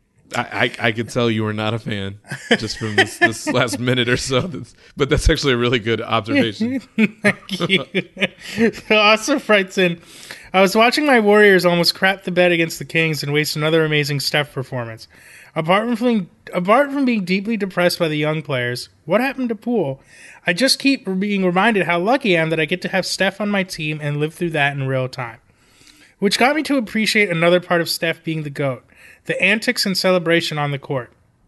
I, I, I could tell you were not a fan just from this, this last minute or so. That's, but that's actually a really good observation. Thank you. So also writes in, I was watching my Warriors almost crap the bed against the Kings and waste another amazing Steph performance. Apart from being, apart from being deeply depressed by the young players, what happened to Poole? I just keep being reminded how lucky I am that I get to have Steph on my team and live through that in real time. Which got me to appreciate another part of Steph being the GOAT, the antics and celebration on the court.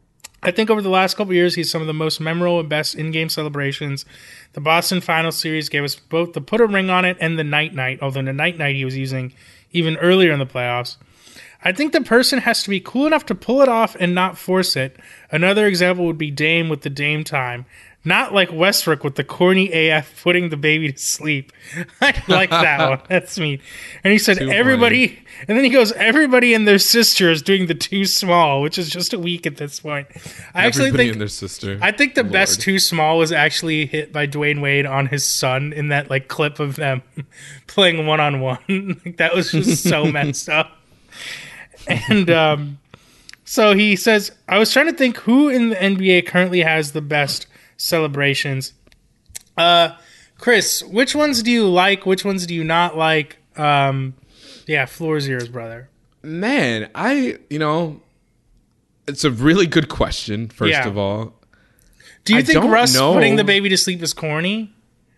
I think over the last couple years, he's some of the most memorable and best in-game celebrations. The Boston Finals series gave us both the put a ring on it and the night-night, although the night-night he was using even earlier in the playoffs. I think the person has to be cool enough to pull it off and not force it. Another example would be Dame with the Dame time. Not like Westbrook with the corny A F putting the baby to sleep. I like that one. That's me. And he said, Too everybody, funny. And then he goes, everybody and their sister is doing the too small, which is just a week at this point. I everybody actually think, and their sister. I think the Lord. best too small was actually hit by Dwayne Wade on his son in that like clip of them playing one-on-one. Like, that was just so messed up. And um, So he says, I was trying to think who in the N B A currently has the best celebrations. Uh, Chris, which ones do you like? Which ones do you not like? Um, yeah, floor is yours, brother. Man, I, you know, it's a really good question, first Yeah. of all. Do you I think don't Russ know. putting the baby to sleep is corny?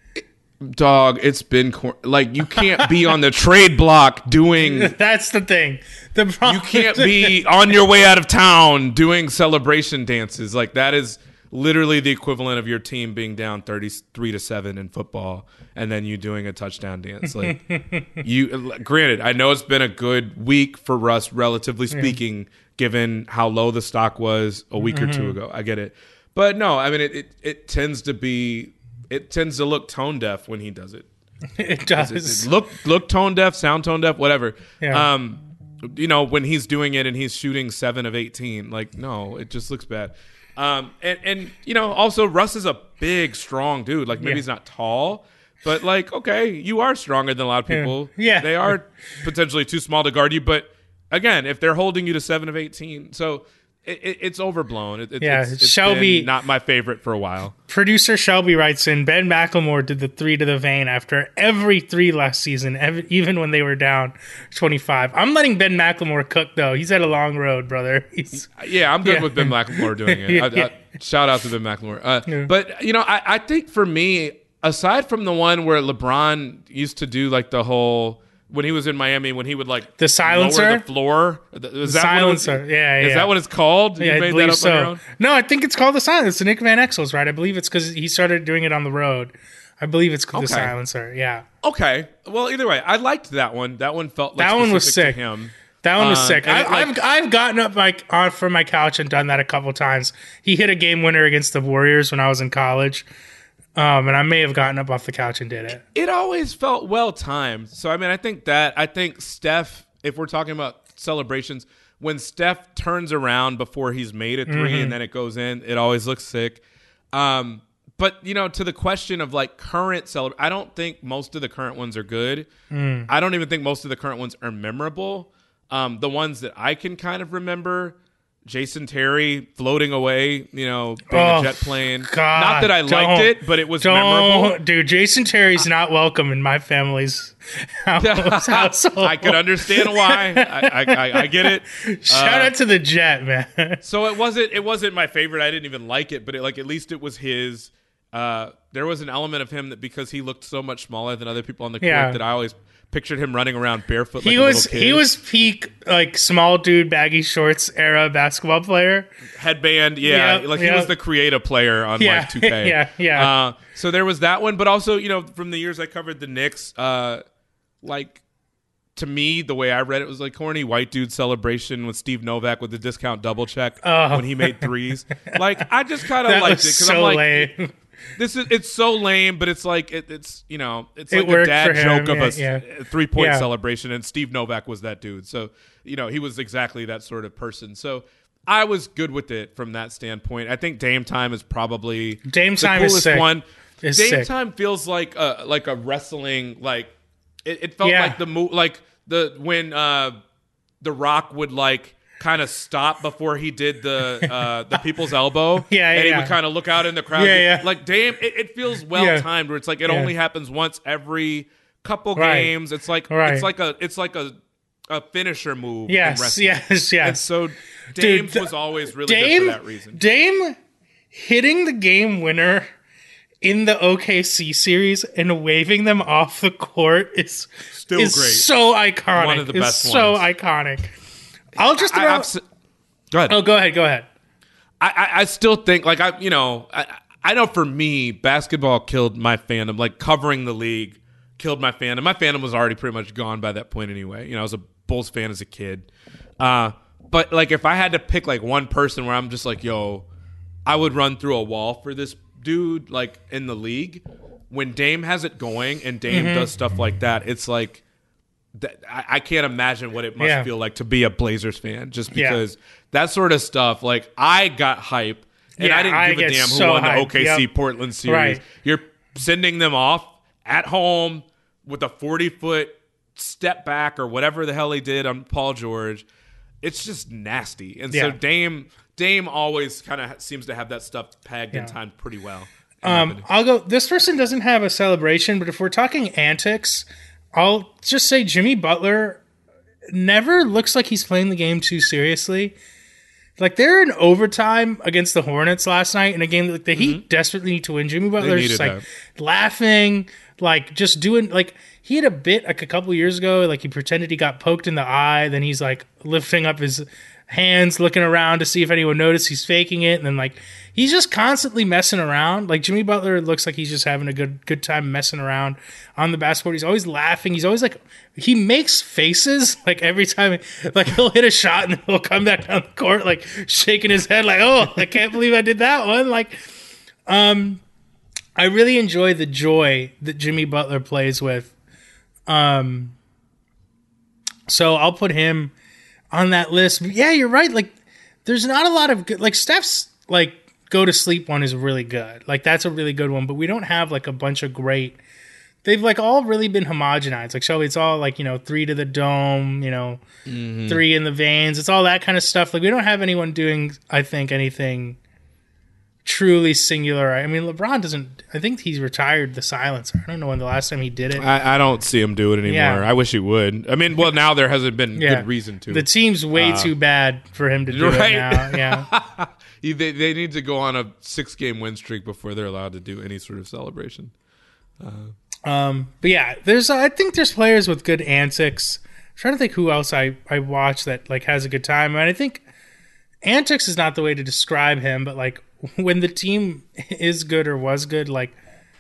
Dog, it's been, cor- like, you can't be on the trade block doing... That's the thing. The problem You can't be on your way out of town doing celebration dances. Like, that is literally the equivalent of your team being down thirty-three to seven in football and then you doing a touchdown dance. Like, you, granted, I know it's been a good week for Russ, relatively speaking, yeah. given how low the stock was a week mm-hmm. or two ago. I get it. But no, I mean, it, it, it tends to be, it tends to look tone deaf when he does it. It does. It, it look, look tone deaf, sound tone deaf, whatever. Yeah. Um, you know, when he's doing it and he's shooting seven of eighteen, like, no, it just looks bad. Um, and, and, you know, also Russ is a big, strong dude. Like, maybe yeah. he's not tall, but, like, okay, you are stronger than a lot of people. Yeah. yeah. They are potentially too small to guard you. But, again, if they're holding you to seven of eighteen, so it, it, it's overblown. It, it, yeah, it's, it's Shelby, been not my favorite for a while. Producer Shelby writes in, Ben McLemore did the three to the vein after every three last season, ev- even when they were down twenty-five. I'm letting Ben McLemore cook, though. He's had a long road, brother. He's, yeah, I'm good yeah. with Ben McLemore doing it. yeah, I, yeah. I, shout out to Ben McLemore. Uh, yeah. But, you know, I, I think for me, aside from the one where LeBron used to do, like, the whole... when he was in Miami, when he would like the silencer, lower the floor, is the that silencer, what it was, yeah, yeah, is that what it's called? Yeah, you made I believe that up so. on your own? No, I think it's called the silencer. Nick Van Exel's right. I believe it's because he started doing it on the road. I believe it's called Okay. the silencer. Yeah. Okay. Well, either way, I liked that one. That one felt like that one was specific sick. to him. That one was Um, sick. I, and it, like- I've I've gotten up like on from my couch and done that a couple times. He hit a game winner against the Warriors when I was in college. Um, and I may have gotten up off the couch and did it. It always felt well timed. So I mean, I think that I think Steph, if we're talking about celebrations, when Steph turns around before he's made a three Mm-hmm. and then it goes in, it always looks sick. Um, but you know, to the question of like current celebr, I don't think most of the current ones are good. Mm. I don't even think most of the current ones are memorable. Um, the ones that I can kind of remember. Jason Terry floating away, you know, being Oh, a jet plane. God, Not that I don't- liked it, but it was don't- memorable. Dude, Jason Terry's not welcome in my family's house- household. I can understand why. I, I, I, I get it. Shout Uh, out to the Jet, man. So it wasn't. It wasn't my favorite. I didn't even like it, but it, like at least it was his. Uh, there was an element of him that because he looked so much smaller than other people on the court Yeah. that I always pictured him running around barefoot. He like was a little kid. he was peak like small dude baggy shorts era basketball player. headband. Yeah, Yep, like he yep. was the creative player on Yeah, like two K. yeah, yeah. Uh, so there was that one, but also you know from the years I covered the Knicks, uh, like to me the way I read it was like corny white dude celebration with Steve Novak with the discount double check Oh. when he made threes. Like I just kind of That liked was it because so I'm like. lame. This is it's so lame, but it's like it, it's you know it's It like a worked dad for him, joke of a, yeah, a three point yeah. celebration, and Steve Novak was that dude. So you know he was exactly that sort of person. So I was good with it from that standpoint. I think Dame Time is probably Dame the Time is coolest sick. one. Is Dame sick. Time feels like a like a wrestling like it, it felt Yeah. like the mo- like the when uh, the Rock would like. Kind of stop before he did the uh, the people's elbow, Yeah, and he yeah. would kind of look out in the crowd. Yeah, yeah. Like, damn, it, it feels well timed. Where it's like it Yeah. only happens once every couple Right. games. It's like Right. it's like a it's like a a finisher move. in Yes, wrestling. yes, yes. And so Dame Dude, th- was always really Dame, good for that reason. Dame hitting the game winner in the O K C series and waving them off the court is Still is great. so iconic. One of the It's best so ones. iconic. I'll just I, throw. abso- go ahead. oh, go ahead. Go ahead. I, I, I still think like I you know I, I know for me basketball killed my fandom. Like covering the league killed my fandom. My fandom was already pretty much gone by that point anyway. You know I was a Bulls fan as a kid. Uh, but like if I had to pick like one person where I'm just like yo, I would run through a wall for this dude like in the league. When Dame has it going and Dame Mm-hmm. does stuff like that, it's like. That, I, I can't imagine what it must Yeah. feel like to be a Blazers fan, just Yeah. because that sort of stuff. Like I got hype, and Yeah, I didn't I give a get damn who so won the hyped. O K C Yep. Portland series. Right. You're sending them off at home with a forty foot step back or whatever the hell he did on Paul George. it's just nasty. And Yeah. so Dame Dame always kind of seems to have that stuff pegged Yeah. and timed pretty well. Um, I'll go. This person doesn't have a celebration, but if we're talking antics, I'll just say Jimmy Butler never looks like he's playing the game too seriously. Like they're in overtime against the Hornets last night in a game that like, the Heat desperately need to win. Jimmy Butler's just like that. laughing, like just doing like he had a bit like a couple years ago, like he pretended he got poked in the eye, then he's like lifting up his hands, looking around to see if anyone noticed he's faking it, and then like he's just constantly messing around. Like Jimmy Butler looks like he's just having a good good time messing around on the basketball. He's always laughing. He's always like he makes faces like every time like he'll hit a shot and then he'll come back down the court like shaking his head like, oh, I can't believe I did that one. Like um I really enjoy the joy that Jimmy Butler plays with. Um so I'll put him on that list. But yeah, you're right. Like there's not a lot of good like Steph's like go to sleep one is really good. Like that's a really good one, but we don't have like a bunch of great. They've like all really been homogenized. Like so it's all like, you know, three to the dome, you know, mm-hmm. three in the veins. It's all that kind of stuff. Like we don't have anyone doing, I think, anything truly singular. I mean, LeBron doesn't, I think he's retired the silencer. I don't know when the last time he did it. I, I don't see him do it anymore. Yeah. I wish he would. I mean, well, now there hasn't been yeah. good reason to. The team's way uh, too bad for him to do right? it now. Yeah. they, they need to go on a six-game win streak before they're allowed to do any sort of celebration. Uh, um, but yeah, there's. I think there's players with good antics. I'm trying to think who else I, I watch that like has a good time. And I think antics is not the way to describe him, but like when the team is good or was good, like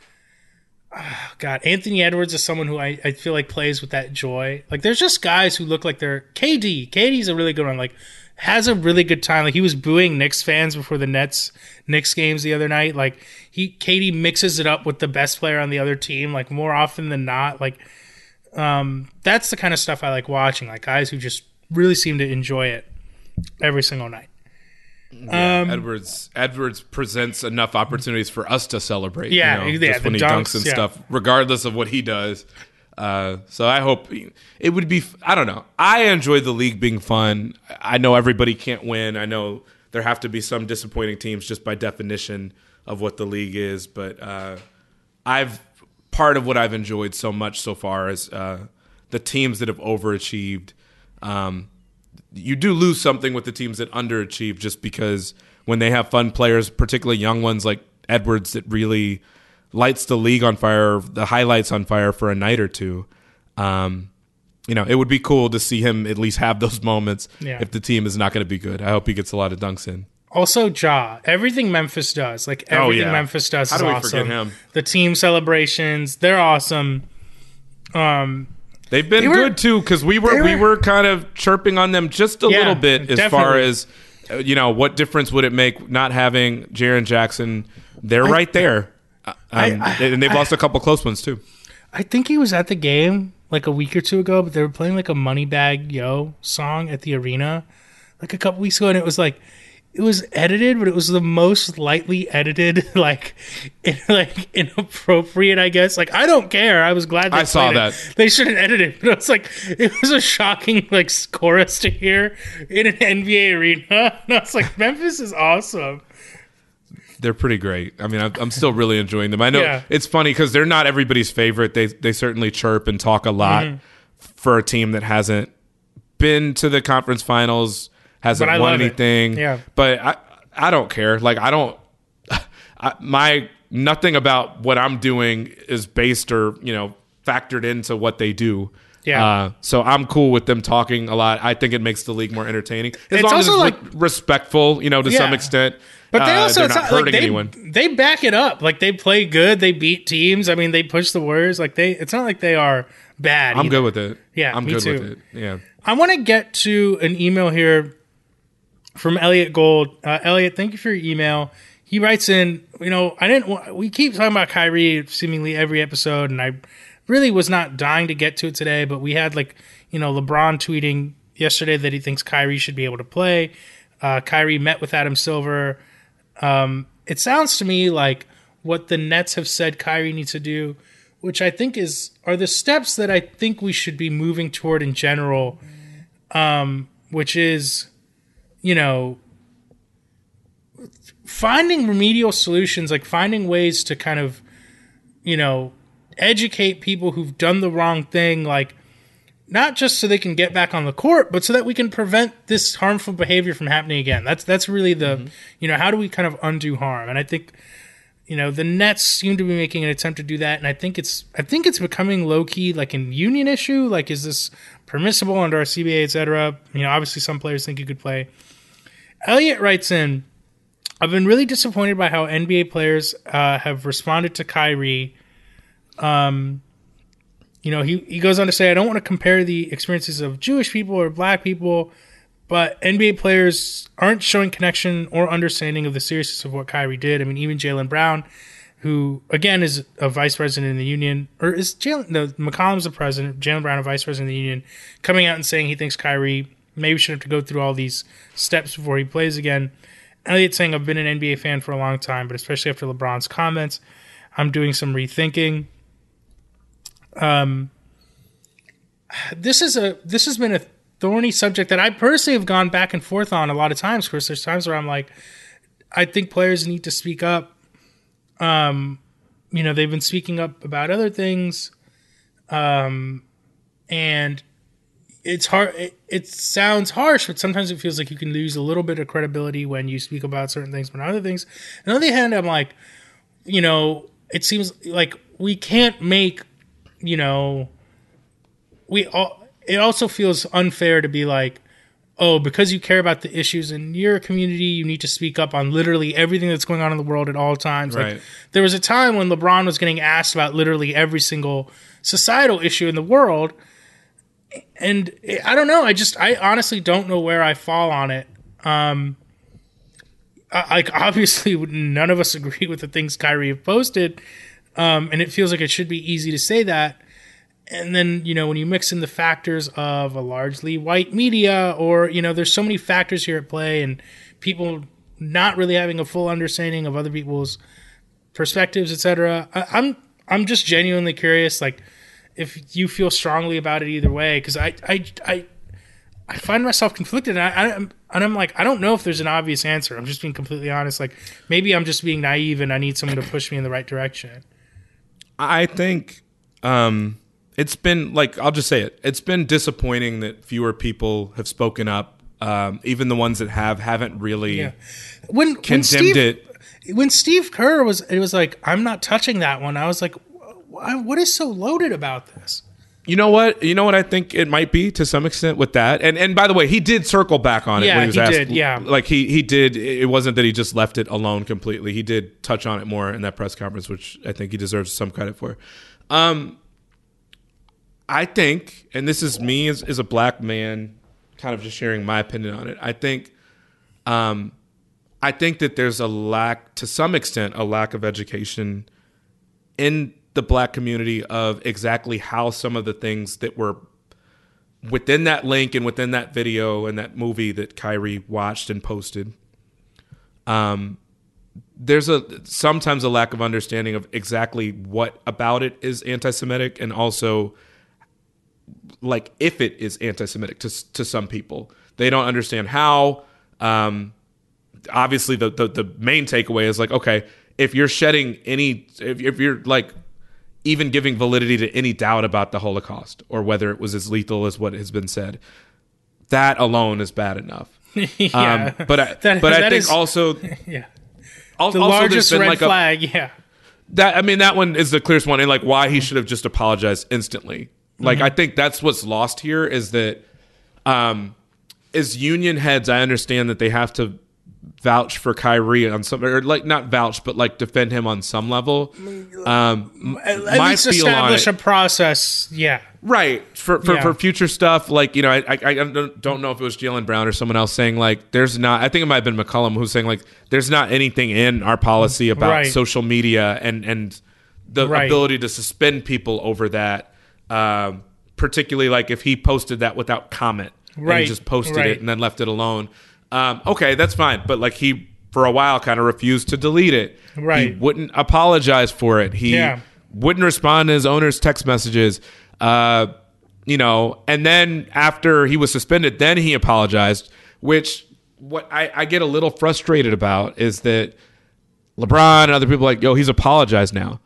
oh God, Anthony Edwards is someone who I, I feel like plays with that joy. Like there's just guys who look like they're K D. K D's a really good one. Like has a really good time. Like he was booing Knicks fans before the Nets Knicks games the other night. Like he K D mixes it up with the best player on the other team, like more often than not. Like um, that's the kind of stuff I like watching. Like guys who just really seem to enjoy it every single night. Yeah, um, Edwards Edwards presents enough opportunities for us to celebrate. Yeah, you know, yeah just when the he dunks, dunks and yeah. stuff, regardless of what he does. Uh, so I hope it would be. I don't know. I enjoy the league being fun. I know everybody can't win. I know there have to be some disappointing teams just by definition of what the league is. But uh, I've part of what I've enjoyed so much so far is uh, the teams that have overachieved. Um, you do lose something with the teams that underachieve just because when they have fun players, particularly young ones like Edwards, that really lights the league on fire, the highlights on fire for a night or two. Um, you know, it would be cool to see him at least have those moments yeah. if the team is not going to be good. I hope he gets a lot of dunks in. Also, Ja, everything Memphis does, like everything oh, yeah. Memphis does How is do we awesome. forget him? The team celebrations, they're awesome. Um, They've been they were, good too because we were, were we were kind of chirping on them just a yeah, little bit as definitely. far as uh, you know what difference would it make not having Jaren Jackson? They're I, right there, um, I, I, and they've I, lost a couple close ones too. I think he was at the game like a week or two ago, but they were playing like a Moneybag Yo song at the arena like a couple weeks ago, and it was like. It was edited, but it was the most lightly edited, like, in, like inappropriate. I guess. Like, I don't care. I was glad they I saw that it. They shouldn't edit it, but it was like it was a shocking like chorus to hear in an N B A arena. And I was like, Memphis is awesome. They're pretty great. I mean, I'm, I'm still really enjoying them. I know yeah. it's funny because they're not everybody's favorite. They they certainly chirp and talk a lot mm-hmm. for a team that hasn't been to the conference finals. Hasn't won anything, it. Yeah. But I, I don't care. Like I don't, I, my nothing about what I'm doing is based or you know factored into what they do. Yeah. Uh, so I'm cool with them talking a lot. I think it makes the league more entertaining as it's long as it's like, re- respectful, you know, to yeah. some extent. But they also uh, it's they're not not, hurting like, they, anyone. They back it up. Like they play good. They beat teams. I mean, they push the Warriors. Like they. It's not like they are bad. I'm either. good with it. Yeah, I'm me good too. with it. Yeah. I want to get to an email here from Elliot Gold. Uh, Elliot, thank you for your email. He writes in, you know, I didn't. wa- We keep talking about Kyrie seemingly every episode, and I really was not dying to get to it today. But we had like, you know, LeBron tweeting yesterday that he thinks Kyrie should be able to play. Uh, Kyrie met with Adam Silver. Um, it sounds to me like what the Nets have said Kyrie needs to do, which I think is are the steps that I think we should be moving toward in general. Um, which is, you know, finding remedial solutions, like finding ways to kind of, you know, educate people who've done the wrong thing, like not just so they can get back on the court, but so that we can prevent this harmful behavior from happening again. That's that's really the, mm-hmm. you know, how do we kind of undo harm? And I think, you know, the Nets seem to be making an attempt to do that, and I think it's I think it's becoming low key like a union issue. Like, is this permissible under our C B A, et cetera? You know, obviously some players think you could play. Elliot writes in, I've been really disappointed by how N B A players uh, have responded to Kyrie. Um, you know, he, he goes on to say, I don't want to compare the experiences of Jewish people or black people, but N B A players aren't showing connection or understanding of the seriousness of what Kyrie did. I mean, even Jaylen Brown, who, again, is a vice president in the union, or is Jaylen, no, McCollum's the president, Jaylen Brown, a vice president in the union, coming out and saying he thinks Kyrie maybe shouldn't have to go through all these steps before he plays again. Elliot saying, I've been an N B A fan for a long time, but especially after LeBron's comments, I'm doing some rethinking. Um, this is a this has been a thorny subject that I personally have gone back and forth on a lot of times. Of course, there's times where I'm like, I think players need to speak up. Um, you know, they've been speaking up about other things, um, and it's hard. It, it sounds harsh, but sometimes it feels like you can lose a little bit of credibility when you speak about certain things, but on other things. On the other hand, I'm like, you know, it seems like we can't make, you know, we all, it also feels unfair to be like, oh, because you care about the issues in your community, you need to speak up on literally everything that's going on in the world at all times. Right. Like, there was a time when LeBron was getting asked about literally every single societal issue in the world. And I don't know. I just, I honestly don't know where I fall on it. Um, I, like, obviously, none of us agree with the things Kyrie have posted. Um, and it feels like it should be easy to say that. And then, you know, when you mix in the factors of a largely white media, or, you know, there's so many factors here at play, and people not really having a full understanding of other people's perspectives, et cetera. I, I'm, I'm just genuinely curious, like, if you feel strongly about it either way, because I, I, I, I find myself conflicted, and, I, I, and I'm like, I don't know if there's an obvious answer. I'm just being completely honest. Like, maybe I'm just being naive, and I need someone to push me in the right direction. I think um, it's been, like, I'll just say it. It's been disappointing that fewer people have spoken up. Um, even the ones that have haven't really yeah. when, condemned when Steve, it. When Steve Kerr was, it was like, I'm not touching that one. I was like, what is so loaded about this? You know what? You know what I think it might be to some extent with that. And and by the way, he did circle back on it yeah, when he was he asked. Did, yeah, like he he did. It wasn't that he just left it alone completely. He did touch on it more in that press conference, which I think he deserves some credit for. Um, I think, and this is me as, as a black man, kind of just sharing my opinion on it. I think, um, I think that there's a lack, to some extent, a lack of education in the black community of exactly how some of the things that were within that link and within that video and that movie that Kyrie watched and posted. Um, there's a sometimes a lack of understanding of exactly what about it is anti-Semitic, and also like if it is anti-Semitic to to some people. They don't understand how. Um, obviously, the, the the main takeaway is like, okay, if you're shedding any, if, if you're like even giving validity to any doubt about the Holocaust or whether it was as lethal as what has been said, that alone is bad enough. yeah, um, but I, that, but I that think is, also, yeah, also the largest red like flag. A, yeah, that I mean that one is the clearest one, and like why he should have just apologized instantly. Like mm-hmm. I think that's what's lost here is that, um, as union heads, I understand that they have to vouch for Kyrie on some, or like not vouch, but like defend him on some level. Um, At my least establish a process, yeah, right for for, yeah. for future stuff. Like you know, I I, I don't, don't know if it was Jaylen Brown or someone else saying like there's not. I think it might have been McCollum who's saying like there's not anything in our policy about right. social media and and the right. ability to suspend people over that. Um, particularly like if he posted that without comment, right? And he just posted right. it and then left it alone. Um, okay, that's fine. But like he, for a while, kind of refused to delete it. Right. He wouldn't apologize for it. He yeah. wouldn't respond to his owner's text messages. Uh, you know, and then after he was suspended, then he apologized, which what I, I get a little frustrated about is that LeBron and other people are like, yo, he's apologized now.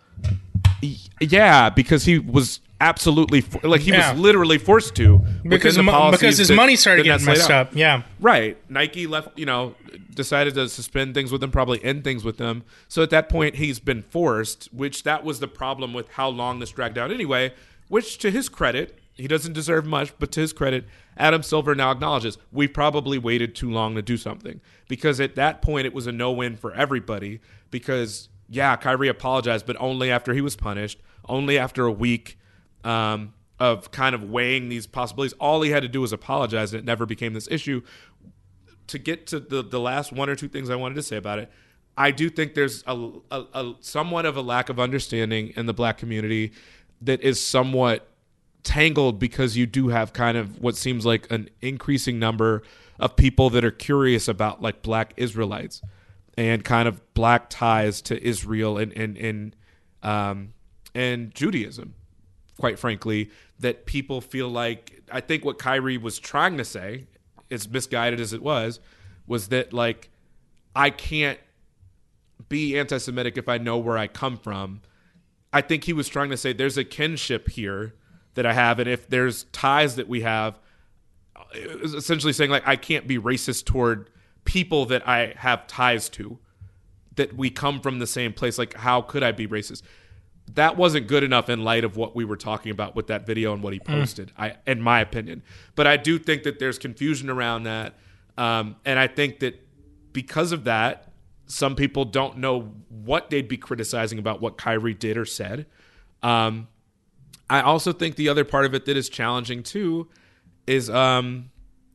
Yeah, because he was absolutely like he yeah. was literally forced to because mo- because his that, money started getting messed up. Yeah, right. Nike left, you know, decided to suspend things with him, probably end things with him. So at that point, he's been forced. Which that was the problem with how long this dragged out anyway. Which, to his credit, he doesn't deserve much, but to his credit, Adam Silver now acknowledges we probably waited too long to do something because at that point it was a no-win for everybody. Because yeah, Kyrie apologized, but only after he was punished, only after a week. Um, of kind of weighing these possibilities. All he had to do was apologize, and it never became this issue. To get to the, the last one or two things I wanted to say about it, I do think there's a, a, a somewhat of a lack of understanding in the black community that is somewhat tangled because you do have kind of what seems like an increasing number of people that are curious about like black Israelites and kind of black ties to Israel and, and, and, um, and Judaism. Quite frankly, that people feel like, I think what Kyrie was trying to say, as misguided as it was, was that like, I can't be anti-Semitic if I know where I come from. I think he was trying to say there's a kinship here that I have, and if there's ties that we have, essentially saying like, I can't be racist toward people that I have ties to, that we come from the same place. Like, how could I be racist? That wasn't good enough in light of what we were talking about with that video and what he posted, mm. I, in my opinion. But I do think that there's confusion around that. Um, and I think that because of that, some people don't know what they'd be criticizing about what Kyrie did or said. Um, I also think the other part of it that is challenging too is um,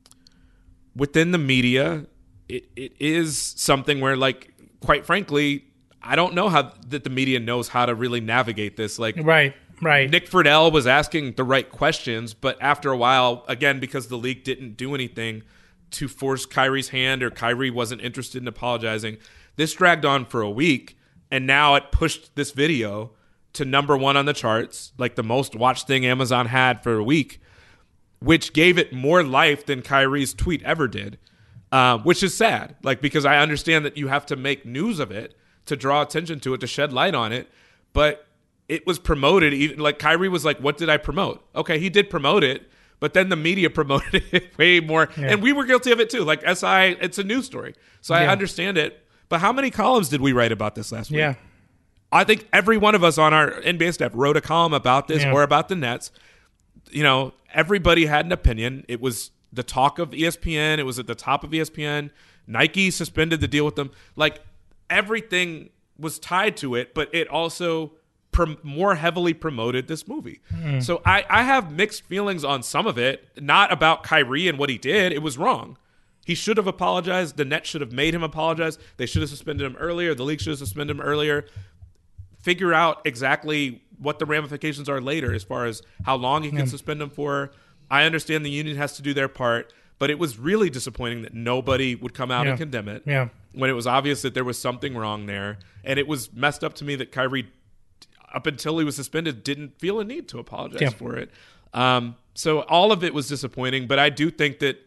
within the media, it, it is something where, like, quite frankly, I don't know how that the media knows how to really navigate this. Like, right, right. Nick Friedel was asking the right questions, but after a while, again, because the league didn't do anything to force Kyrie's hand or Kyrie wasn't interested in apologizing, this dragged on for a week, and now it pushed this video to number one on the charts, like the most watched thing Amazon had for a week, which gave it more life than Kyrie's tweet ever did, uh, which is sad. Like, because I understand that you have to make news of it, to draw attention to it, to shed light on it. But it was promoted. Even like Kyrie was like, what did I promote? Okay, he did promote it, but then the media promoted it way more. Yeah. And we were guilty of it too. Like S I, it's a news story. So yeah. I understand it. But how many columns did we write about this last week? Yeah. I think every one of us on our N B A staff wrote a column about this yeah. or about the Nets. You know, everybody had an opinion. It was the talk of E S P N. It was at the top of E S P N. Nike suspended the deal with them. Like, everything was tied to it, but it also prom- more heavily promoted this movie. Mm. So I, I have mixed feelings on some of it, not about Kyrie and what he did. It was wrong. He should have apologized. The Nets should have made him apologize. They should have suspended him earlier. The league should have suspended him earlier. Figure out exactly what the ramifications are later as far as how long he can mm. suspend him for. I understand the union has to do their part, but it was really disappointing that nobody would come out yeah. and condemn it. Yeah. When it was obvious that there was something wrong there. And it was messed up to me that Kyrie, up until he was suspended, didn't feel a need to apologize yeah. for it. Um, so all of it was disappointing, but I do think that,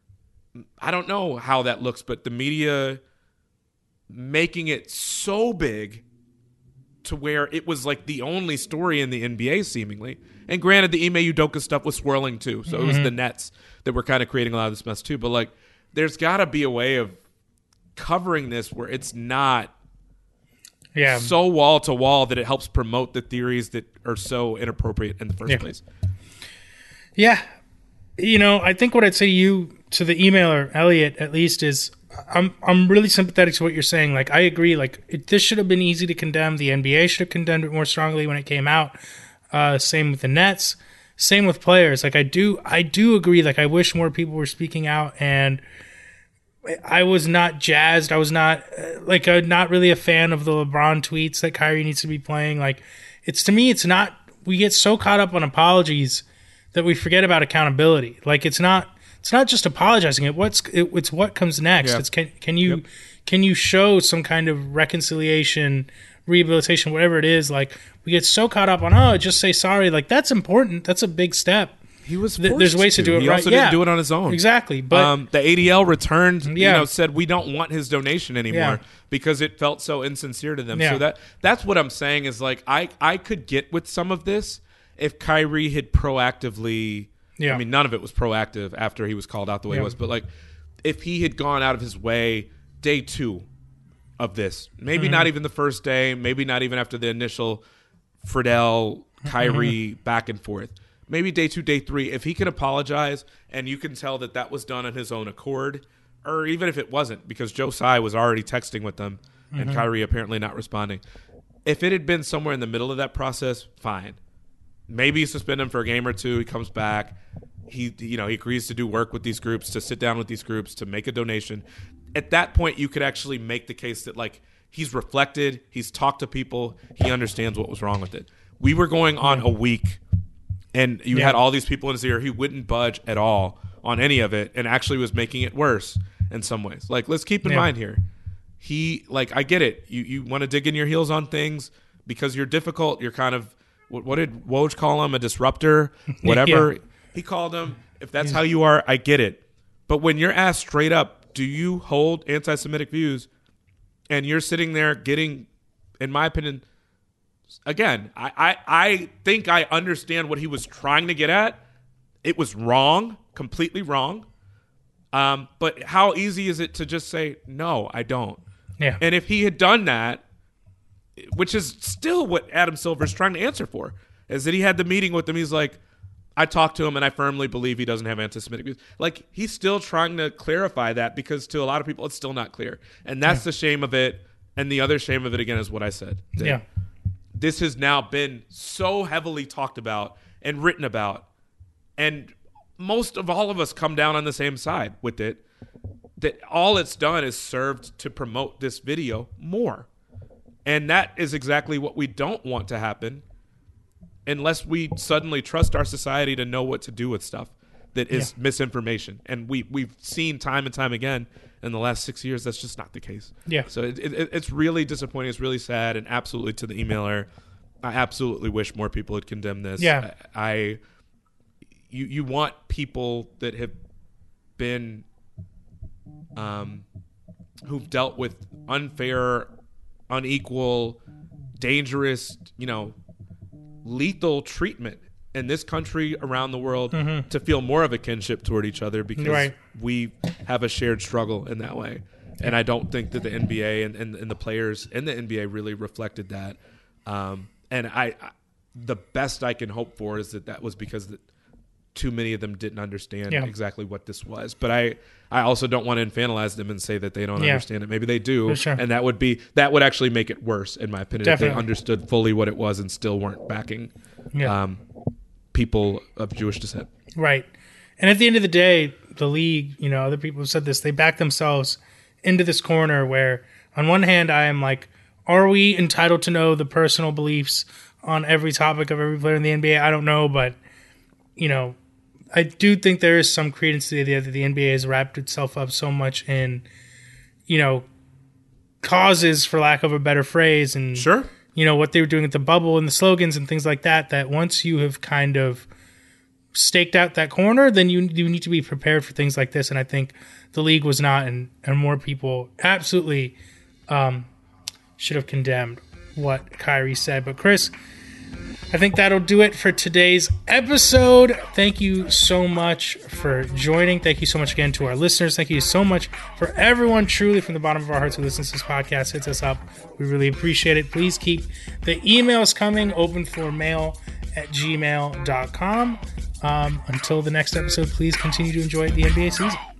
I don't know how that looks, but the media making it so big to where it was like the only story in the N B A seemingly. And granted, the Ime Udoka stuff was swirling too. So mm-hmm. it was the Nets that were kind of creating a lot of this mess too. But like, there's got to be a way of covering this where it's not yeah. so wall to wall that it helps promote the theories that are so inappropriate in the first yeah. place. Yeah. You know, I think what I'd say to you, to the emailer, Elliot, at least, is I'm I'm really sympathetic to what you're saying. Like, I agree. Like, it, this should have been easy to condemn. The N B A should have condemned it more strongly when it came out. Uh, same with the Nets. Same with players. Like, I do I do agree. Like, I wish more people were speaking out, and I was not jazzed. I was not, like, I'm not really a fan of the LeBron tweets that Kyrie needs to be playing. Like, it's, to me, it's not, we get so caught up on apologies that we forget about accountability. Like, it's not, it's not just apologizing. It what's it, it's what comes next. Yeah. It's can can you yep. can you show some kind of reconciliation, rehabilitation, whatever it is. Like, we get so caught up on, oh, just say sorry. Like, that's important. That's a big step. He was th- there's ways to, to do it he right. also yeah. didn't do it on his own. Exactly. But um, the A D L returned, yeah. you know, said we don't want his donation anymore Yeah. because it felt so insincere to them. Yeah. So that that's what I'm saying is like I, I could get with some of this if Kyrie had proactively Yeah. I mean, none of it was proactive after he was called out the way Yeah. he was, but like if he had gone out of his way day two of this, maybe Mm-hmm. not even the first day, maybe not even after the initial Friedel, Kyrie Mm-hmm. back and forth. Maybe day two, day three, if he can apologize and you can tell that that was done on his own accord, or even if it wasn't, because Joe Tsai was already texting with them and Mm-hmm. Kyrie apparently not responding. If it had been somewhere in the middle of that process, fine. Maybe you suspend him for a game or two. He comes back. He, you know, he agrees to do work with these groups, to sit down with these groups, to make a donation. At that point, you could actually make the case that like he's reflected, he's talked to people, he understands what was wrong with it. We were going on a week, and you Yeah. had all these people in his ear. He wouldn't budge at all on any of it, and actually was making it worse in some ways. Like, let's keep in Yeah. mind here, he like I get it. You you want to dig in your heels on things because you're difficult. You're kind of what, what did Woj call him? A disruptor, whatever Yeah. he called him. If that's how you are, I get it. But when you're asked straight up, do you hold anti-Semitic views, and you're sitting there getting, in my opinion, again, I, I, I think I understand what he was trying to get at. It was wrong, completely wrong. Um, but how easy is it to just say, no, I don't? Yeah. And if he had done that, which is still what Adam Silver's trying to answer for, is that he had the meeting with him. He's like, I talked to him and I firmly believe he doesn't have anti-Semitic views. Like, he's still trying to clarify that because to a lot of people, it's still not clear. And that's Yeah. the shame of it. And the other shame of it, again, is what I said. That Yeah. This has now been so heavily talked about and written about. And most of all of us come down on the same side with it, that all it's done is served to promote this video more. And that is exactly what we don't want to happen unless we suddenly trust our society to know what to do with stuff that is Yeah. misinformation. And we, we've seen time and time again in the last six years, that's just not the case. Yeah. So it, it, it's really disappointing. It's really sad. And absolutely to the emailer, I absolutely wish more people had condemned this. Yeah. I, I you, you want people that have been, um, who've dealt with unfair, unequal, dangerous, you know, lethal treatment in this country, around the world, Mm-hmm. to feel more of a kinship toward each other because Right. we have a shared struggle in that way. And I don't think that the N B A and, and, and the players in the N B A really reflected that. Um, and I, I, the best I can hope for is that that was because that too many of them didn't understand Yeah. exactly what this was. But I, I also don't want to infantilize them and say that they don't Yeah. understand it. Maybe they do, For sure. and that would be that would actually make it worse, in my opinion, if Definitely. they understood fully what it was and still weren't backing Yeah. um, people of Jewish descent. Right. And at the end of the day, the league, you know, other people have said this, they back themselves into this corner where, on one hand, I am like, are we entitled to know the personal beliefs on every topic of every player in the N B A? I don't know, but, you know, I do think there is some credence to the idea that the N B A has wrapped itself up so much in, you know, causes, for lack of a better phrase, and Sure. you know, what they were doing at the bubble and the slogans and things like that, that once you have kind of staked out that corner, then you you need to be prepared for things like this. And I think the league was not, and, and more people absolutely um, should have condemned what Kyrie said. But Chris, I think that'll do it for today's episode. Thank you so much for joining. Thank you so much again to our listeners. Thank you so much for everyone, truly, from the bottom of our hearts who listens to this podcast, hits us up. We really appreciate it. Please keep the emails coming, open for mail at gmail dot com. Um, until the next episode, please continue to enjoy the N B A season.